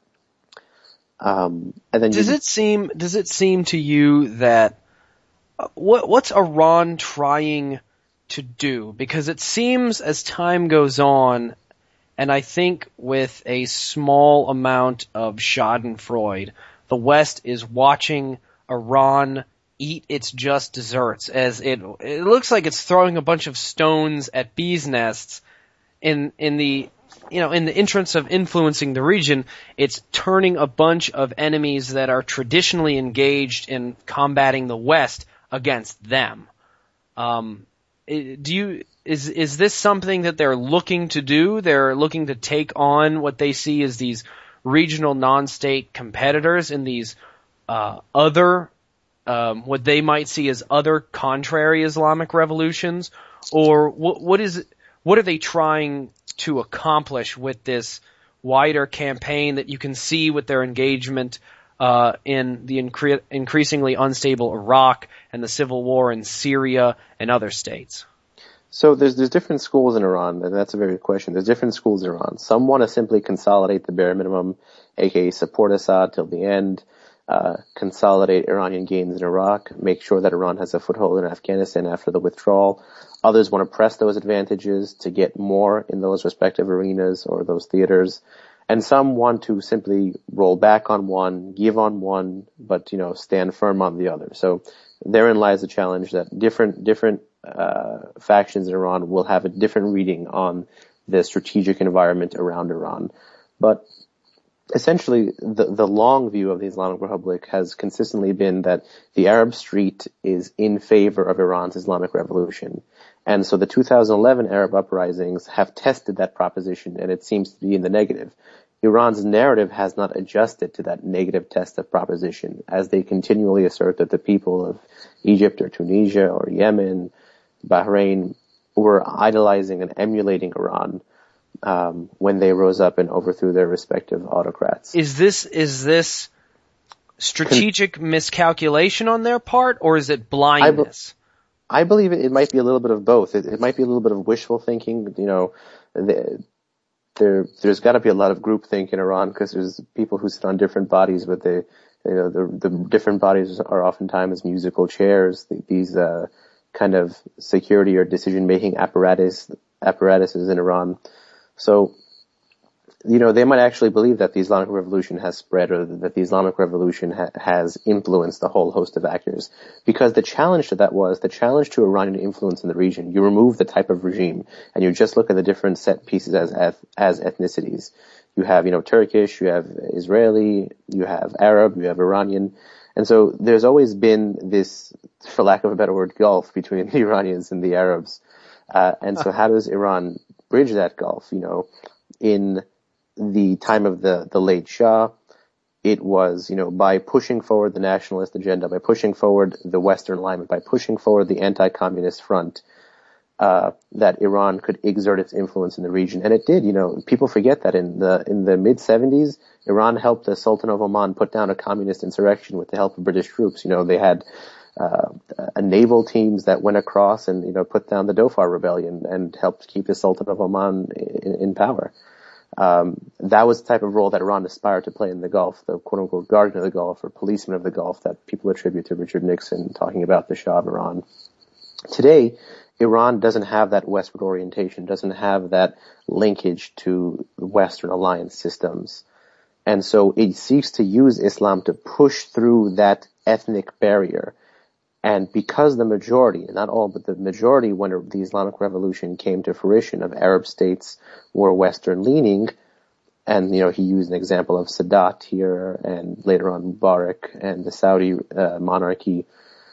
[SPEAKER 3] Um, and then
[SPEAKER 2] does
[SPEAKER 3] you,
[SPEAKER 2] it seem does it seem to you that uh, what what's Iran trying to do? Because it seems as time goes on, and I think with a small amount of Schadenfreude, the West is watching Iran eat its just desserts, as it it looks like it's throwing a bunch of stones at bees' nests in in the you know, in the interest of influencing the region. It's turning a bunch of enemies that are traditionally engaged in combating the West against them. Um, do you, is, is this something that they're looking to do? They're looking to take on what they see as these regional non-state competitors in these, uh, other, um, what they might see as other contrary Islamic revolutions? Or what, what is, what are they trying to accomplish with this wider campaign that you can see with their engagement uh, in the incre- increasingly unstable Iraq and the civil war in Syria and other states?
[SPEAKER 3] So there's there's different schools in Iran, and that's a very good question. There's different schools in Iran. Some want to simply consolidate the bare minimum, aka support Assad till the end, uh, consolidate Iranian gains in Iraq, make sure that Iran has a foothold in Afghanistan after the withdrawal. Others want to press those advantages to get more in those respective arenas or those theaters. And some want to simply roll back on one, give on one, but, you know, stand firm on the other. So therein lies the challenge that different, different, uh, factions in Iran will have a different reading on the strategic environment around Iran. But essentially the, the long view of the Islamic Republic has consistently been that the Arab street is in favor of Iran's Islamic Revolution. And so the two thousand eleven Arab uprisings have tested that proposition, and it seems to be in the negative. Iran's narrative has not adjusted to that negative test of proposition, as they continually assert that the people of Egypt or Tunisia or Yemen, Bahrain, were idolizing and emulating Iran um, when they rose up and overthrew their respective autocrats.
[SPEAKER 2] Is this is this strategic Con- miscalculation on their part, or is it blindness?
[SPEAKER 3] I, be- I believe it, it might be a little bit of both. It, it might be a little bit of wishful thinking. You know, the, there there's got to be a lot of groupthink in Iran because there's people who sit on different bodies, but they, you know, the the different bodies are oftentimes musical chairs. These uh, kind of security or decision-making apparatus apparatuses in Iran. So, you know, they might actually believe that the Islamic Revolution has spread, or that the Islamic Revolution ha- has influenced a whole host of actors. Because the challenge to that was, the challenge to Iranian influence in the region, you remove the type of regime, and you just look at the different set pieces as, as, as ethnicities. You have, you know, Turkish, you have Israeli, you have Arab, you have Iranian. And so there's always been this, for lack of a better word, gulf between the Iranians and the Arabs. Uh, and so how does Iran bridge that gulf? You know, in the time of the, the late Shah, it was, you know, by pushing forward the nationalist agenda, by pushing forward the Western alignment, by pushing forward the anti-communist front, uh, that Iran could exert its influence in the region. And it did, you know, people forget that in the, in the mid seventies, Iran helped the Sultan of Oman put down a communist insurrection with the help of British troops. You know, they had, uh, a naval teams that went across and, you know, put down the Dhofar rebellion and helped keep the Sultan of Oman in, in power. Um, that was the type of role that Iran aspired to play in the Gulf, the quote-unquote guardian of the Gulf or policeman of the Gulf that people attribute to Richard Nixon talking about the Shah of Iran. Today, Iran doesn't have that westward orientation, doesn't have that linkage to Western alliance systems. And so it seeks to use Islam to push through that ethnic barrier. And because the majority, not all, but the majority when the Islamic Revolution came to fruition of Arab states were Western leaning, and, you know, he used an example of Sadat here and later on Mubarak and the Saudi uh, monarchy,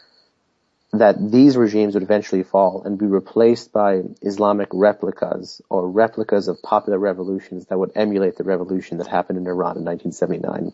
[SPEAKER 3] that these regimes would eventually fall and be replaced by Islamic replicas or replicas of popular revolutions that would emulate the revolution that happened in Iran in nineteen seventy-nine.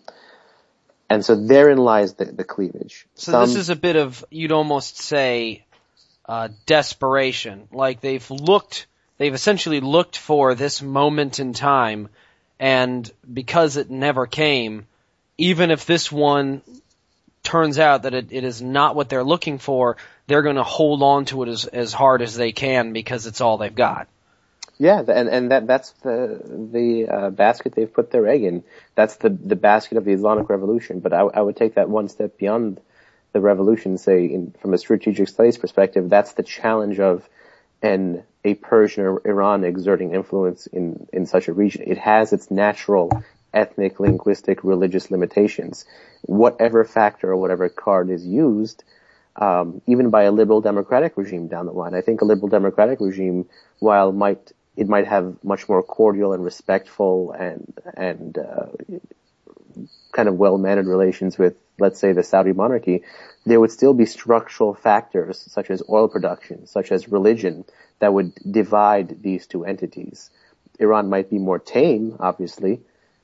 [SPEAKER 3] And so therein lies the, the cleavage.
[SPEAKER 2] So
[SPEAKER 3] Some,
[SPEAKER 2] this is a bit of, you'd almost say, uh, desperation. Like they've looked, they've essentially looked for this moment in time, and because it never came, even if this one turns out that it, it is not what they're looking for, they're going to hold on to it as, as hard as they can because it's all they've got.
[SPEAKER 3] Yeah, and and that that's the the uh, basket they've put their egg in. That's the the basket of the Islamic Revolution. But I, I would take that one step beyond the revolution. Say, in, from a strategic studies perspective, that's the challenge of an a Persian or Iran exerting influence in in such a region. It has its natural ethnic, linguistic, religious limitations. Whatever factor or whatever card is used, um, even by a liberal democratic regime down the line, I think a liberal democratic regime, while might it might have much more cordial and respectful and and uh, kind of well-mannered relations with, let's say, the Saudi monarchy, there would still be structural factors such as oil production, such as religion, that would divide these two entities. Iran might be more tame, obviously,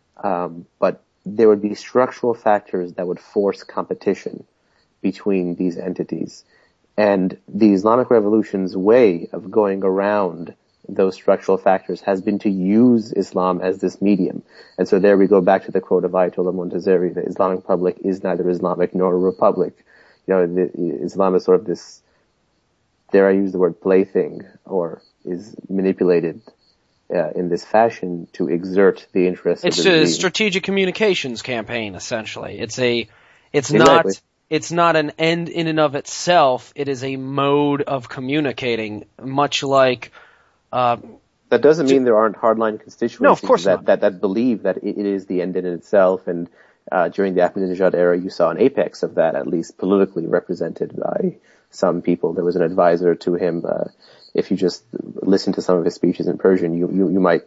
[SPEAKER 3] um, but there would be structural factors that would force competition between these entities. And the Islamic Revolution's way of going around those structural factors has been to use Islam as this medium. And so there we go back to the quote of Ayatollah Montazeri, the Islamic Republic is neither Islamic nor a republic. You know, the, Islam is sort of this, dare I use the word plaything, or is manipulated uh, in this fashion to exert the interests
[SPEAKER 2] it's
[SPEAKER 3] of the regime.
[SPEAKER 2] It's a strategic communications campaign, essentially. It's a, it's
[SPEAKER 3] exactly.
[SPEAKER 2] not, it's not an end in and of itself. It is a mode of communicating, much like, Uh,
[SPEAKER 3] that doesn't mean there aren't hardline constituencies
[SPEAKER 2] no, of course
[SPEAKER 3] that,
[SPEAKER 2] not.
[SPEAKER 3] that, that believe that it, it is the end in itself. And uh, during the Ahmadinejad era, you saw an apex of that, at least politically represented by some people. There was an advisor to him. Uh, if you just listen to some of his speeches in Persian, you, you, you might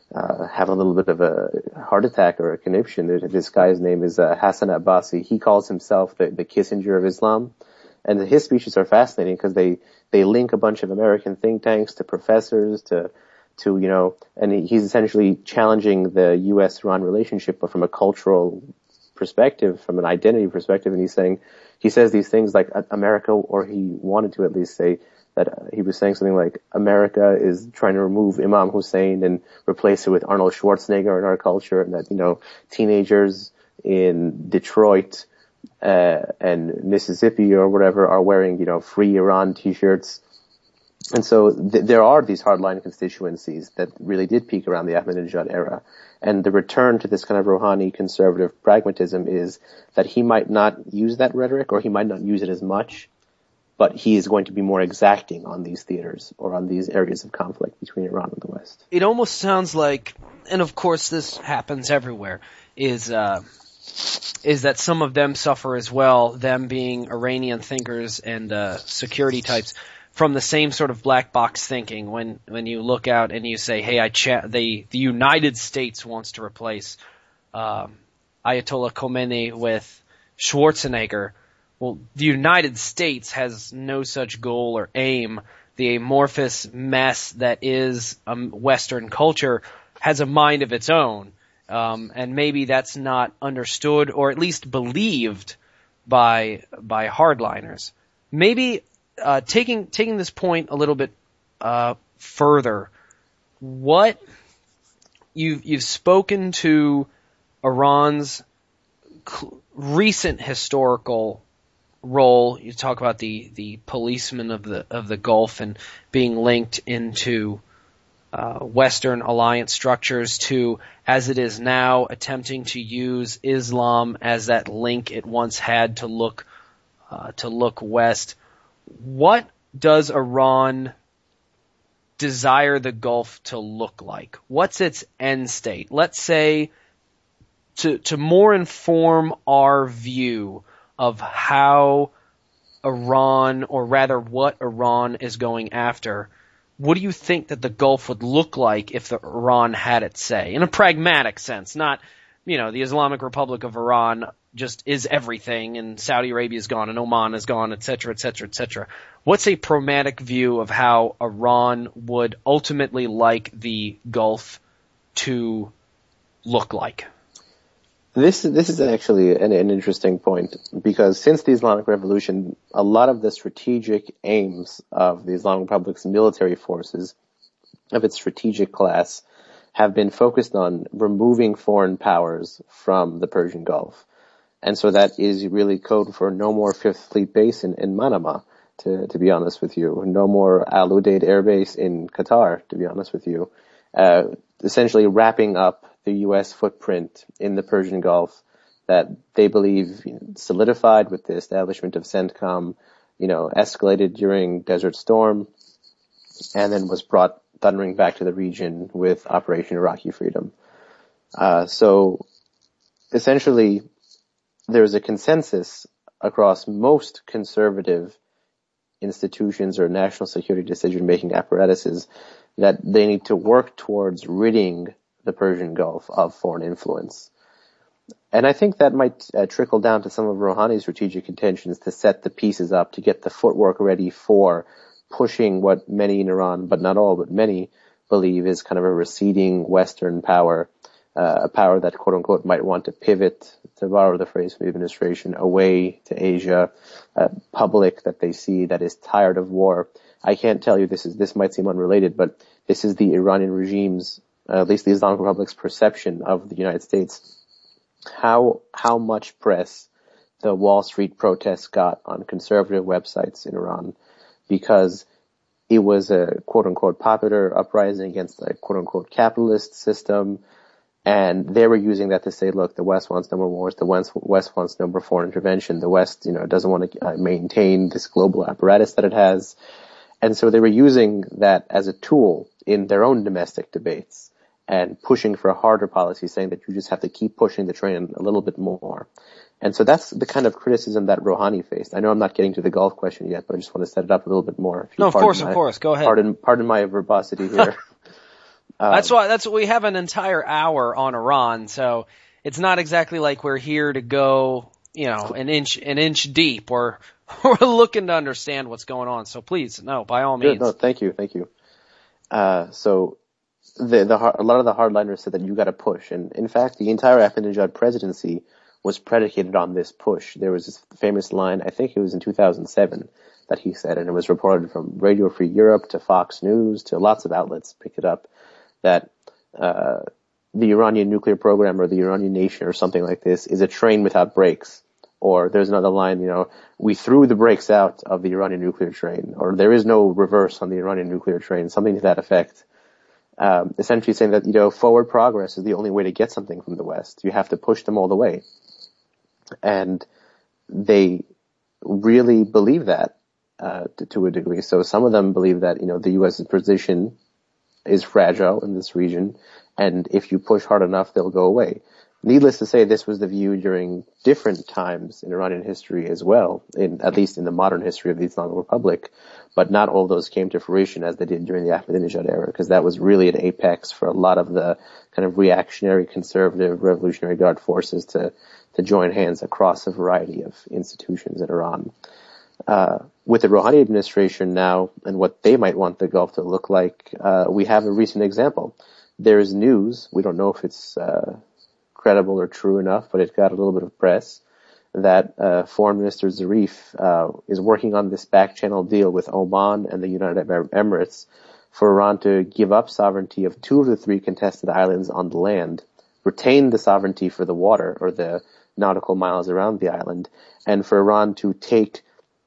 [SPEAKER 3] uh, have a little bit of a heart attack or a conniption. This guy's name is uh, Hassan Abbasi. He calls himself the, the Kissinger of Islam. And his speeches are fascinating because they, they link a bunch of American think tanks to professors to, to, you know, and he, he's essentially challenging the U S Iran relationship, but from a cultural perspective, from an identity perspective. And he's saying, he says these things like America, or he wanted to at least say that uh, he was saying something like America is trying to remove Imam Hussein and replace it with Arnold Schwarzenegger in our culture, and that, you know, teenagers in Detroit Uh, and Mississippi or whatever are wearing, you know, free Iran t-shirts. And so th- there are these hardline constituencies that really did peak around the Ahmadinejad era. And the return to this kind of Rouhani conservative pragmatism is that he might not use that rhetoric, or he might not use it as much, but he is going to be more exacting on these theaters or on these areas of conflict between Iran and the West.
[SPEAKER 2] It almost sounds like, and of course this happens everywhere, is, uh, is that some of them suffer as well, them being Iranian thinkers and uh, security types, from the same sort of black box thinking. When when you look out and you say, "Hey, I cha- the the United States wants to replace uh, Ayatollah Khomeini with Schwarzenegger," well, the United States has no such goal or aim. The amorphous mess that is um, Western culture has a mind of its own. Um, and maybe that's not understood, or at least believed by by hardliners. Maybe uh, taking taking this point a little bit uh, further, what you've you've spoken to Iran's cl- recent historical role. You talk about the the policemen of the of the Gulf and being linked into Uh, Western alliance structures, to, as it is now, attempting to use Islam as that link it once had to look uh, to look west. What does Iran desire the Gulf to look like? What's its end state? Let's say, to to more inform our view of how Iran, or rather what Iran is going after, what do you think that the Gulf would look like if the Iran had its say? In a pragmatic sense, not, you know, the Islamic Republic of Iran just is everything, and Saudi Arabia is gone, and Oman is gone, et cetera, et cetera, et cetera. What's a pragmatic view of how Iran would ultimately like the Gulf to look like?
[SPEAKER 3] This this is actually an, an interesting point, because since the Islamic Revolution, a lot of the strategic aims of the Islamic Republic's military forces, of its strategic class, have been focused on removing foreign powers from the Persian Gulf. And so that is really code for no more Fifth Fleet Base in, in Manama, to, to be honest with you. No more Al Udeid Air Base in Qatar, to be honest with you. Uh, essentially wrapping up the U S footprint in the Persian Gulf that they believe, you know, solidified with the establishment of CENTCOM, you know, escalated during Desert Storm, and then was brought thundering back to the region with Operation Iraqi Freedom. Uh, so essentially, there's a consensus across most conservative institutions or national security decision-making apparatuses that they need to work towards ridding the Persian Gulf of foreign influence. And I think that might uh, trickle down to some of Rouhani's strategic intentions to set the pieces up, to get the footwork ready for pushing what many in Iran, but not all, but many, believe is kind of a receding Western power, uh, a power that, quote unquote, might want to pivot, to borrow the phrase from the administration, away to Asia, a public that they see that is tired of war. I can't tell you, this is, this might seem unrelated, but this is the Iranian regime's, uh, at least the Islamic Republic's perception of the United States. How, how much press the Wall Street protests got on conservative websites in Iran, because it was a quote unquote popular uprising against a quote unquote capitalist system. And they were using that to say, look, the West wants no more wars. The West, West wants no more foreign intervention. The West, you know, doesn't want to uh, maintain this global apparatus that it has. And so they were using that as a tool in their own domestic debates and pushing for a harder policy, saying that you just have to keep pushing the train a little bit more. And so that's the kind of criticism that Rouhani faced. I know I'm not getting to the Gulf question yet, but I just want to set it up a little bit more.
[SPEAKER 2] No, of course, my, of course. Go ahead.
[SPEAKER 3] Pardon, pardon my verbosity here. Um,
[SPEAKER 2] that's why that's we have an entire hour on Iran, so it's not exactly like we're here to go, you know, an inch an inch deep. We're we're looking to understand what's going on. So please, no, by all means.
[SPEAKER 3] No, thank you, thank you. Uh, so the the a lot of the hardliners said that you got to push, and in fact, the entire Ahmadinejad presidency was predicated on this push. There was this famous line, I think it was in two thousand seven, that he said, and it was reported from Radio Free Europe to Fox News to lots of outlets picked it up, that uh, the Iranian nuclear program or the Iranian nation or something like this is a train without brakes. Or there's another line, you know, we threw the brakes out of the Iranian nuclear train, or there is no reverse on the Iranian nuclear train, something to that effect. Um, essentially saying that, you know, forward progress is the only way to get something from the West. You have to push them all the way. And they really believe that, uh, to, to a degree. So some of them believe that, you know, the U S's position is fragile in this region, and if you push hard enough, they'll go away. Needless to say, this was the view during different times in Iranian history as well, in, at least in the modern history of the Islamic Republic, but not all those came to fruition as they did during the Ahmadinejad era, because that was really an apex for a lot of the kind of reactionary, conservative, Revolutionary Guard forces to, to join hands across a variety of institutions in Iran. Uh, with the Rouhani administration now and what they might want the Gulf to look like, uh, we have a recent example. There is news, we don't know if it's, uh, credible or true enough, but it got a little bit of press, that uh, Foreign Minister Zarif uh, is working on this back-channel deal with Oman and the United Arab Emirates for Iran to give up sovereignty of two of the three contested islands on the land, retain the sovereignty for the water or the nautical miles around the island, and for Iran to take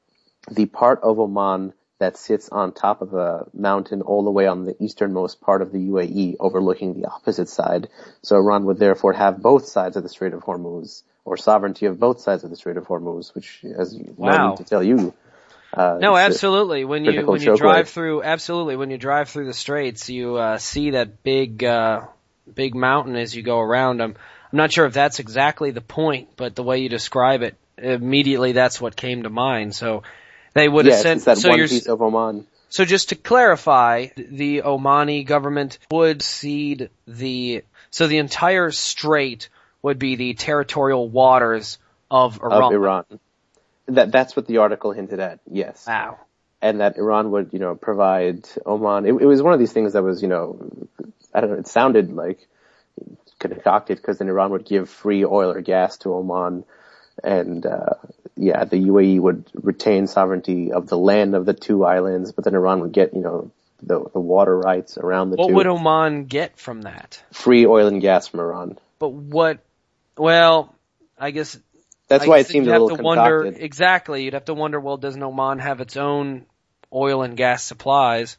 [SPEAKER 3] the part of Oman that sits on top of a mountain all the way on the easternmost part of the U A E, overlooking the opposite side. So Iran would therefore have both sides of the Strait of Hormuz, or sovereignty of both sides of the Strait of Hormuz, which, as you
[SPEAKER 2] wow.
[SPEAKER 3] no need to tell you, uh,
[SPEAKER 2] no, absolutely. When you when you drive
[SPEAKER 3] way.
[SPEAKER 2] through, absolutely, when you drive through the straits, you uh, see that big uh, big mountain as you go around them. I'm not sure if that's exactly the point, but the way you describe it, immediately that's what came to mind. So. They would
[SPEAKER 3] yes,
[SPEAKER 2] have sent,
[SPEAKER 3] it's that
[SPEAKER 2] so
[SPEAKER 3] one
[SPEAKER 2] you're,
[SPEAKER 3] piece of Oman.
[SPEAKER 2] So just to clarify, the Omani government would cede the, so the entire strait would be the territorial waters of Iran.
[SPEAKER 3] Of Iran. That, that's what the article hinted at, yes.
[SPEAKER 2] Wow.
[SPEAKER 3] And that Iran would, you know, provide Oman. It, it was one of these things that was, you know, I don't know, it sounded like concocted, because then Iran would give free oil or gas to Oman. And, uh, yeah, the U A E would retain sovereignty of the land of the two islands, but then Iran would get, you know, the, the water rights around the
[SPEAKER 2] what
[SPEAKER 3] two.
[SPEAKER 2] What would Oman get from that?
[SPEAKER 3] Free oil and gas from Iran.
[SPEAKER 2] But what, well, I guess.
[SPEAKER 3] That's
[SPEAKER 2] I
[SPEAKER 3] why
[SPEAKER 2] guess
[SPEAKER 3] it seemed
[SPEAKER 2] you'd
[SPEAKER 3] a
[SPEAKER 2] have
[SPEAKER 3] little
[SPEAKER 2] to
[SPEAKER 3] concocted.
[SPEAKER 2] wonder, exactly, you'd have to wonder, well, doesn't Oman have its own oil and gas supplies?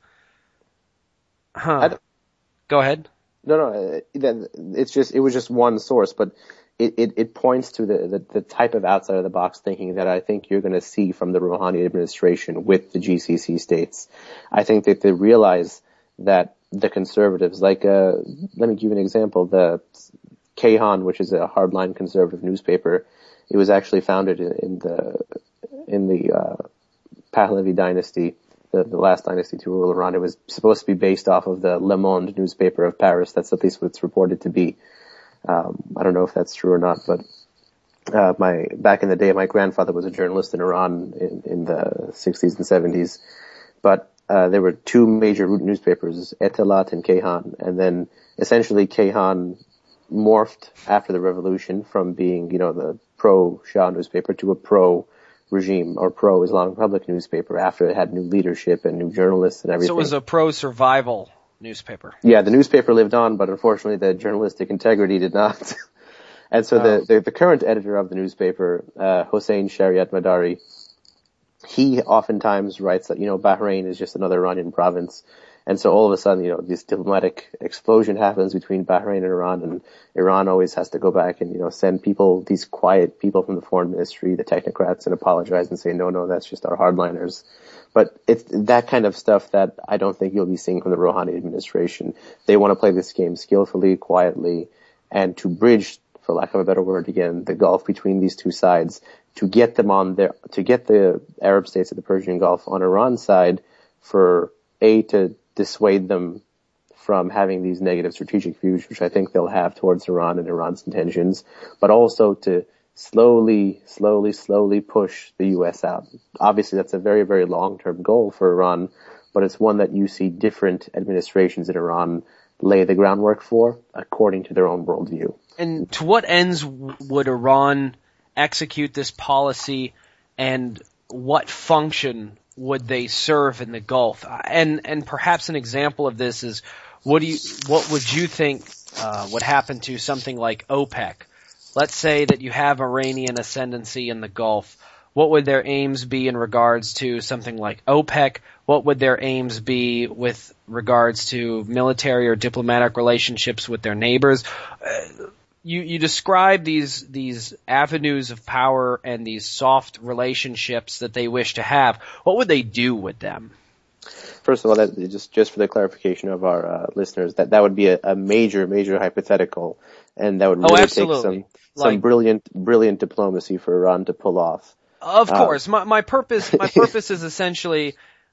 [SPEAKER 2] Huh. Go ahead.
[SPEAKER 3] No, no, it's just, it was just one source, but It, it, it points to the, the, the type of outside of the box thinking that I think you're going to see from the Rouhani administration with the G C C states. I think that they realize that the conservatives, like, uh, let me give you an example, the Kayhan, which is a hardline conservative newspaper, it was actually founded in, in the, in the, uh, Pahlavi dynasty, the, the last dynasty to rule Iran. It was supposed to be based off of the Le Monde newspaper of Paris. That's at least what it's reported to be. Um, I don't know if that's true or not, but, uh, my, back in the day, my grandfather was a journalist in Iran in, in the sixties and seventies. But, uh, there were two major root newspapers, Etalat and Kayhan. And then essentially Kayhan morphed after the revolution from being, you know, the pro-Shah newspaper to a pro-regime or pro-Islamic Republic newspaper after it had new leadership and new journalists and everything.
[SPEAKER 2] So it was a pro-survival newspaper.
[SPEAKER 3] Yeah, the newspaper lived on, but unfortunately the journalistic integrity did not. And so oh. the, the, the current editor of the newspaper, uh, Hossein Shariat Madari, he oftentimes writes that, you know, Bahrain is just another Iranian province. And so all of a sudden, you know, this diplomatic explosion happens between Bahrain and Iran, and Iran always has to go back and, you know, send people, these quiet people from the foreign ministry, the technocrats, and apologize and say, no, no, that's just our hardliners. But it's that kind of stuff that I don't think you'll be seeing from the Rouhani administration. They want to play this game skillfully, quietly, and to bridge, for lack of a better word again, the gulf between these two sides, to get them on their, to get the Arab states of the Persian Gulf on Iran's side for, A, to dissuade them from having these negative strategic views, which I think they'll have towards Iran and Iran's intentions, but also to slowly, slowly, slowly push the U S out. Obviously, that's a very, very long-term goal for Iran, but it's one that you see different administrations in Iran lay the groundwork for according to their own worldview.
[SPEAKER 2] And to what ends would Iran execute this policy, and what function would they serve in the Gulf? And and perhaps an example of this is, what do you what would you think uh, would happen to something like OPEC? Let's say that you have Iranian ascendancy in the Gulf. What would their aims be in regards to something like OPEC? What would their aims be with regards to military or diplomatic relationships with their neighbors? Uh, you, you describe these, these avenues of power and these soft relationships that they wish to have. What would they do with them?
[SPEAKER 3] First of all, that, just, just for the clarification of our uh, listeners, that, that would be a, a major, major hypothetical, and that would really
[SPEAKER 2] oh,
[SPEAKER 3] take some, some like, brilliant, brilliant diplomacy for Iran to pull off.
[SPEAKER 2] Of course. Uh, my, my purpose, my purpose is essentially,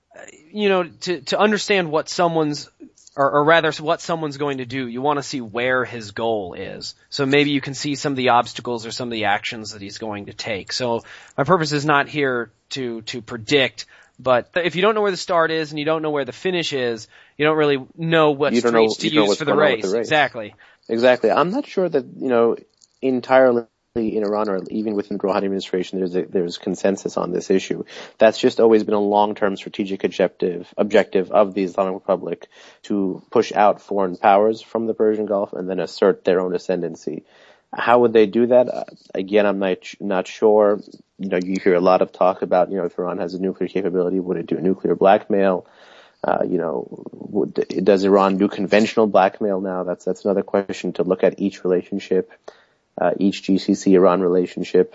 [SPEAKER 2] you know, to, to understand what someone's, or, or rather what someone's going to do. You want to see where his goal is. So maybe you can see some of the obstacles or some of the actions that he's going to take. So my purpose is not here to, to predict, but if you don't know where the start is and you don't know where the finish is, you don't really know what streets know, to use for the race. the race. Exactly.
[SPEAKER 3] Exactly. I'm not sure that, you know, entirely in Iran or even within the Rouhani administration, there's a, there's consensus on this issue. That's just always been a long-term strategic objective, objective of the Islamic Republic to push out foreign powers from the Persian Gulf and then assert their own ascendancy. How would they do that? Uh, again, I'm not, not sure. You know, you hear a lot of talk about, you know, if Iran has a nuclear capability, would it do nuclear blackmail? Uh, you know, would, does Iran do conventional blackmail now? That's, that's another question to look at each relationship. Uh, each G C C-Iran relationship.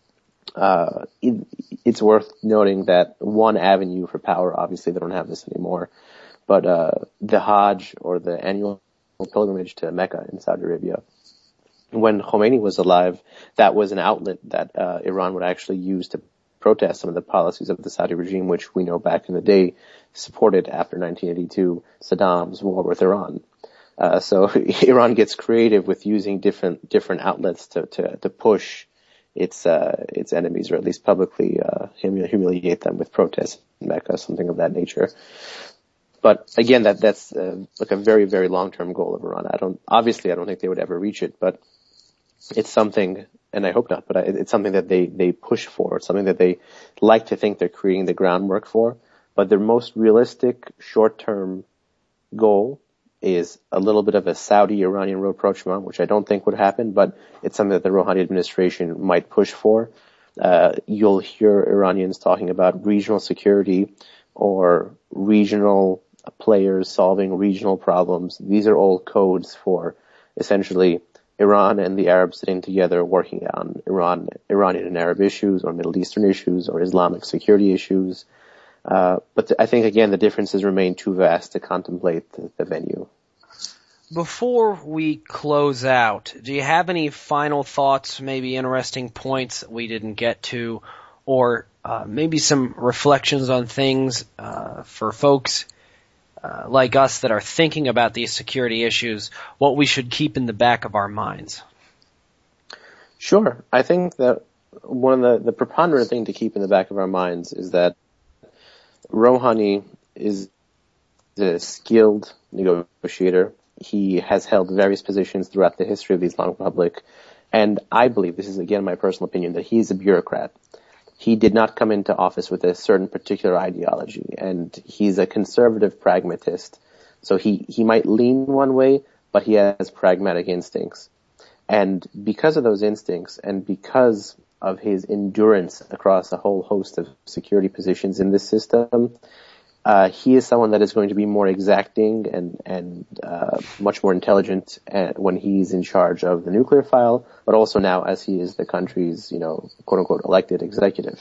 [SPEAKER 3] Uh, it, it's worth noting that one avenue for power, obviously they don't have this anymore, but, uh, the Hajj, or the annual pilgrimage to Mecca in Saudi Arabia. When Khomeini was alive, that was an outlet that, uh, Iran would actually use to protest some of the policies of the Saudi regime, which we know back in the day supported, after nineteen eighty-two, Saddam's war with Iran. Uh, so Iran gets creative with using different, different outlets to, to, to push its, uh, its enemies, or at least publicly, uh, humiliate them with protests in Mecca, something of that nature. But again, that, that's, uh, like a very, very long-term goal of Iran. I don't, obviously I don't think they would ever reach it, but it's something, and I hope not, but I, it's something that they, they push for. It's something that they like to think they're creating the groundwork for. But their most realistic short-term goal is a little bit of a Saudi-Iranian rapprochement, which I don't think would happen, but it's something that the Rouhani administration might push for. Uh, you'll hear Iranians talking about regional security or regional players solving regional problems. These are all codes for essentially Iran and the Arabs sitting together working on Iran, Iranian and Arab issues, or Middle Eastern issues, or Islamic security issues. Uh, but th- I think, again, the differences remain too vast to contemplate the, the venue.
[SPEAKER 2] Before we close out, do you have any final thoughts, maybe interesting points that we didn't get to, or uh, maybe some reflections on things uh, for folks uh, like us that are thinking about these security issues, what we should keep in the back of our minds?
[SPEAKER 3] Sure. I think that one of the, the preponderant thing to keep in the back of our minds is that Rouhani is a skilled negotiator. He has held various positions throughout the history of the Islamic Republic. And I believe, this is again my personal opinion, that he's a bureaucrat. He did not come into office with a certain particular ideology, and he's a conservative pragmatist. So he, he might lean one way, but he has pragmatic instincts. And because of those instincts, and because of his endurance across a whole host of security positions in this system, uh, he is someone that is going to be more exacting and, and, uh, much more intelligent when he's in charge of the nuclear file, but also now as he is the country's, you know, quote unquote, elected executive.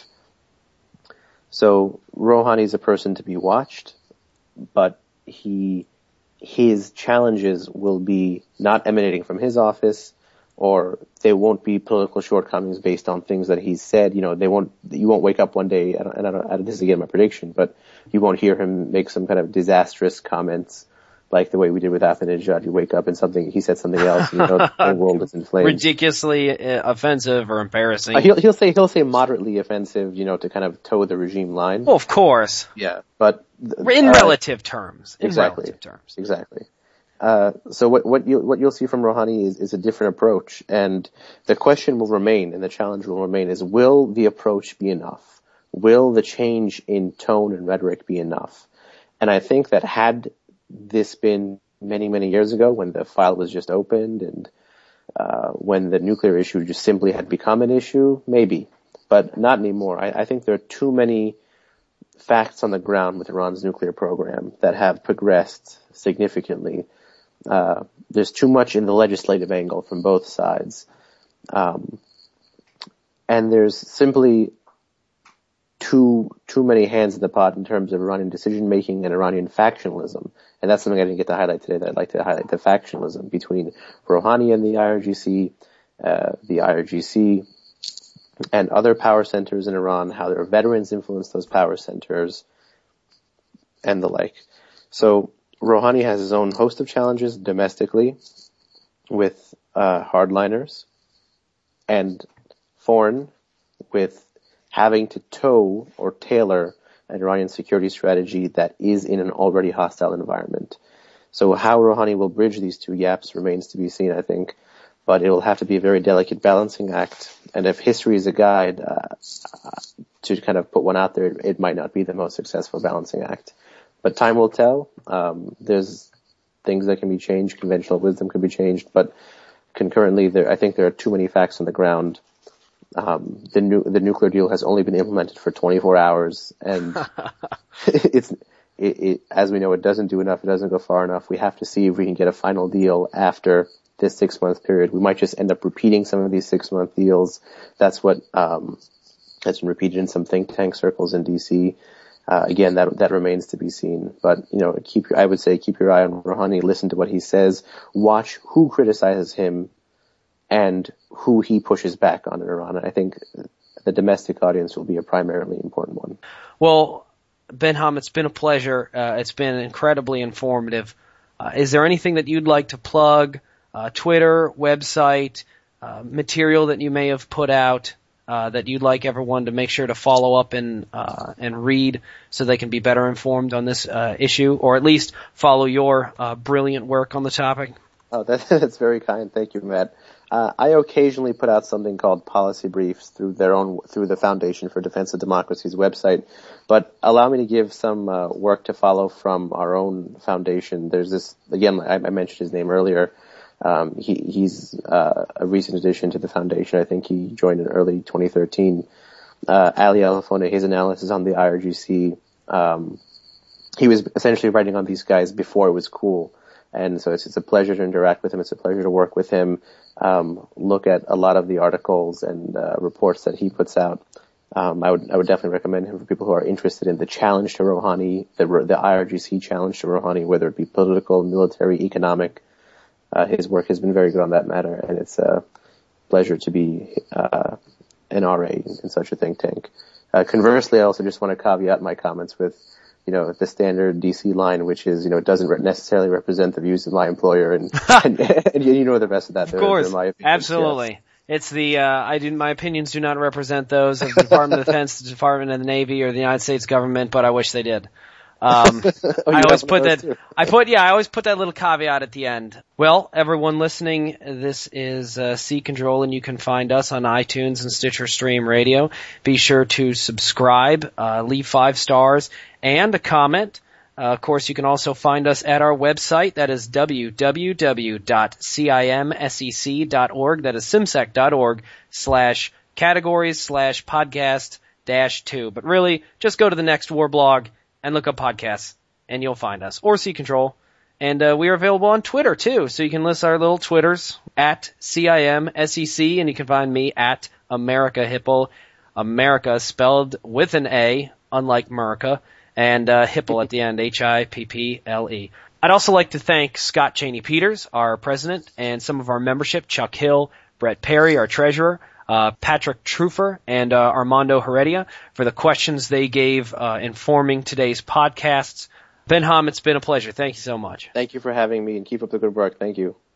[SPEAKER 3] So Rouhani is a person to be watched, but he, his challenges will be not emanating from his office, or they won't be political shortcomings based on things that he's said. You know, they won't, you won't wake up one day, and I don't, I don't, this is again my prediction, but you won't hear him make some kind of disastrous comments like the way we did with Ahmadinejad. You wake up and something he said something else, and you know the whole world is in flames.
[SPEAKER 2] Ridiculously uh, offensive or embarrassing.
[SPEAKER 3] Uh, he'll he'll say he'll say moderately offensive, you know, to kind of toe the regime line.
[SPEAKER 2] Well, of course.
[SPEAKER 3] Yeah, but
[SPEAKER 2] in uh, relative terms. In
[SPEAKER 3] exactly.
[SPEAKER 2] relative terms.
[SPEAKER 3] Exactly. Uh, so what what you what you'll see from Rouhani is, is a different approach, and the question will remain, and the challenge will remain: is will the approach be enough? Will the change in tone and rhetoric be enough? And I think that had this been many many years ago, when the file was just opened and uh, when the nuclear issue just simply had become an issue, maybe, but not anymore. I, I think there are too many facts on the ground with Iran's nuclear program that have progressed significantly. Uh, there's too much in the legislative angle from both sides. Um, and there's simply too, too many hands in the pot in terms of Iranian decision making and Iranian factionalism. And that's something I didn't get to highlight today, that I'd like to highlight: the factionalism between Rouhani and the I R G C, uh, the I R G C and other power centers in Iran, how their veterans influence those power centers and the like. So, Rouhani has his own host of challenges domestically with uh, hardliners, and foreign with having to toe or tailor an Iranian security strategy that is in an already hostile environment. So how Rouhani will bridge these two gaps remains to be seen, I think, but it will have to be a very delicate balancing act. And if history is a guide uh, to kind of put one out there, it might not be the most successful balancing act. But time will tell. Um, there's things that can be changed. Conventional wisdom can be changed. But concurrently, there, I think there are too many facts on the ground. Um, the, nu- the nuclear deal has only been implemented for twenty-four hours. And it's, it, it, as we know, it doesn't do enough. It doesn't go far enough. We have to see if we can get a final deal after this six-month period. We might just end up repeating some of these six-month deals. That's what um, has been repeated in some think tank circles in D C. Uh, again, that that remains to be seen. But, you know, keep your, I would say keep your eye on Rouhani, listen to what he says, watch who criticizes him and who he pushes back on in Iran. And I think the domestic audience will be a primarily important one.
[SPEAKER 2] Well, Benham, it's been a pleasure. Uh, it's been incredibly informative. Uh, is there anything that you'd like to plug? Uh, Twitter, website, uh, material that you may have put out? Uh, that you'd like everyone to make sure to follow up and uh, and read so they can be better informed on this uh, issue, or at least follow your uh, brilliant work on the topic?
[SPEAKER 3] Oh, that, that's very kind. Thank you, Matt. Uh, I occasionally put out something called policy briefs through their own through the Foundation for Defense of Democracy's website. But allow me to give some uh, work to follow from our own foundation. There's this, again, I, I mentioned his name earlier. Um, he, he's, uh, a recent addition to the foundation. I think he joined in early twenty thirteen. Uh, Ali Alafone, his analysis on the I R G C, um, he was essentially writing on these guys before it was cool. And so it's, it's a pleasure to interact with him. It's a pleasure to work with him, um, look at a lot of the articles and, uh, reports that he puts out. Um, I would, I would definitely recommend him for people who are interested in the challenge to Rouhani, the, the I R G C challenge to Rouhani, whether it be political, military, economic. Uh, his work has been very good on that matter, and it's a pleasure to be uh, an R A in, in such a think tank. Uh, conversely, I also just want to caveat my comments with, you know, the standard D C line, which is, you know, it doesn't re- necessarily represent the views of my employer, and and, and you know the rest of that.
[SPEAKER 2] Of
[SPEAKER 3] they're,
[SPEAKER 2] course,
[SPEAKER 3] they're my opinions,
[SPEAKER 2] absolutely.
[SPEAKER 3] Yes.
[SPEAKER 2] It's the uh, I do my opinions do not represent those of the Department of Defense, the Department of the Navy, or the United States government, but I wish they did. Um,
[SPEAKER 3] oh,
[SPEAKER 2] I always put that,
[SPEAKER 3] too.
[SPEAKER 2] I put, yeah, I always put that little caveat at the end. Well, everyone listening, this is, uh, C Control, and you can find us on iTunes and Stitcher Stream Radio. Be sure to subscribe, uh, leave five stars, and a comment. Uh, of course, you can also find us at our website. That is w w w dot cimsec dot org. That is simsec dot org slash categories slash podcast dash two. But really, just go to the next war blog and look up podcasts, and you'll find us. Or C Control. And uh, we are available on Twitter, too, so you can list our little Twitters, at C I M S E C, and you can find me at America Hipple. America spelled with an A, unlike America, and uh, Hipple at the end, H I P P L E. I'd also like to thank Scott Cheney Peters, our president, and some of our membership, Chuck Hill, Brett Perry, our treasurer, Uh, Patrick Trufer and uh, Armando Heredia for the questions they gave uh, informing today's podcasts. Ben Ham, it's been a pleasure. Thank you so much.
[SPEAKER 3] Thank you for having me, and keep up the good work. Thank you.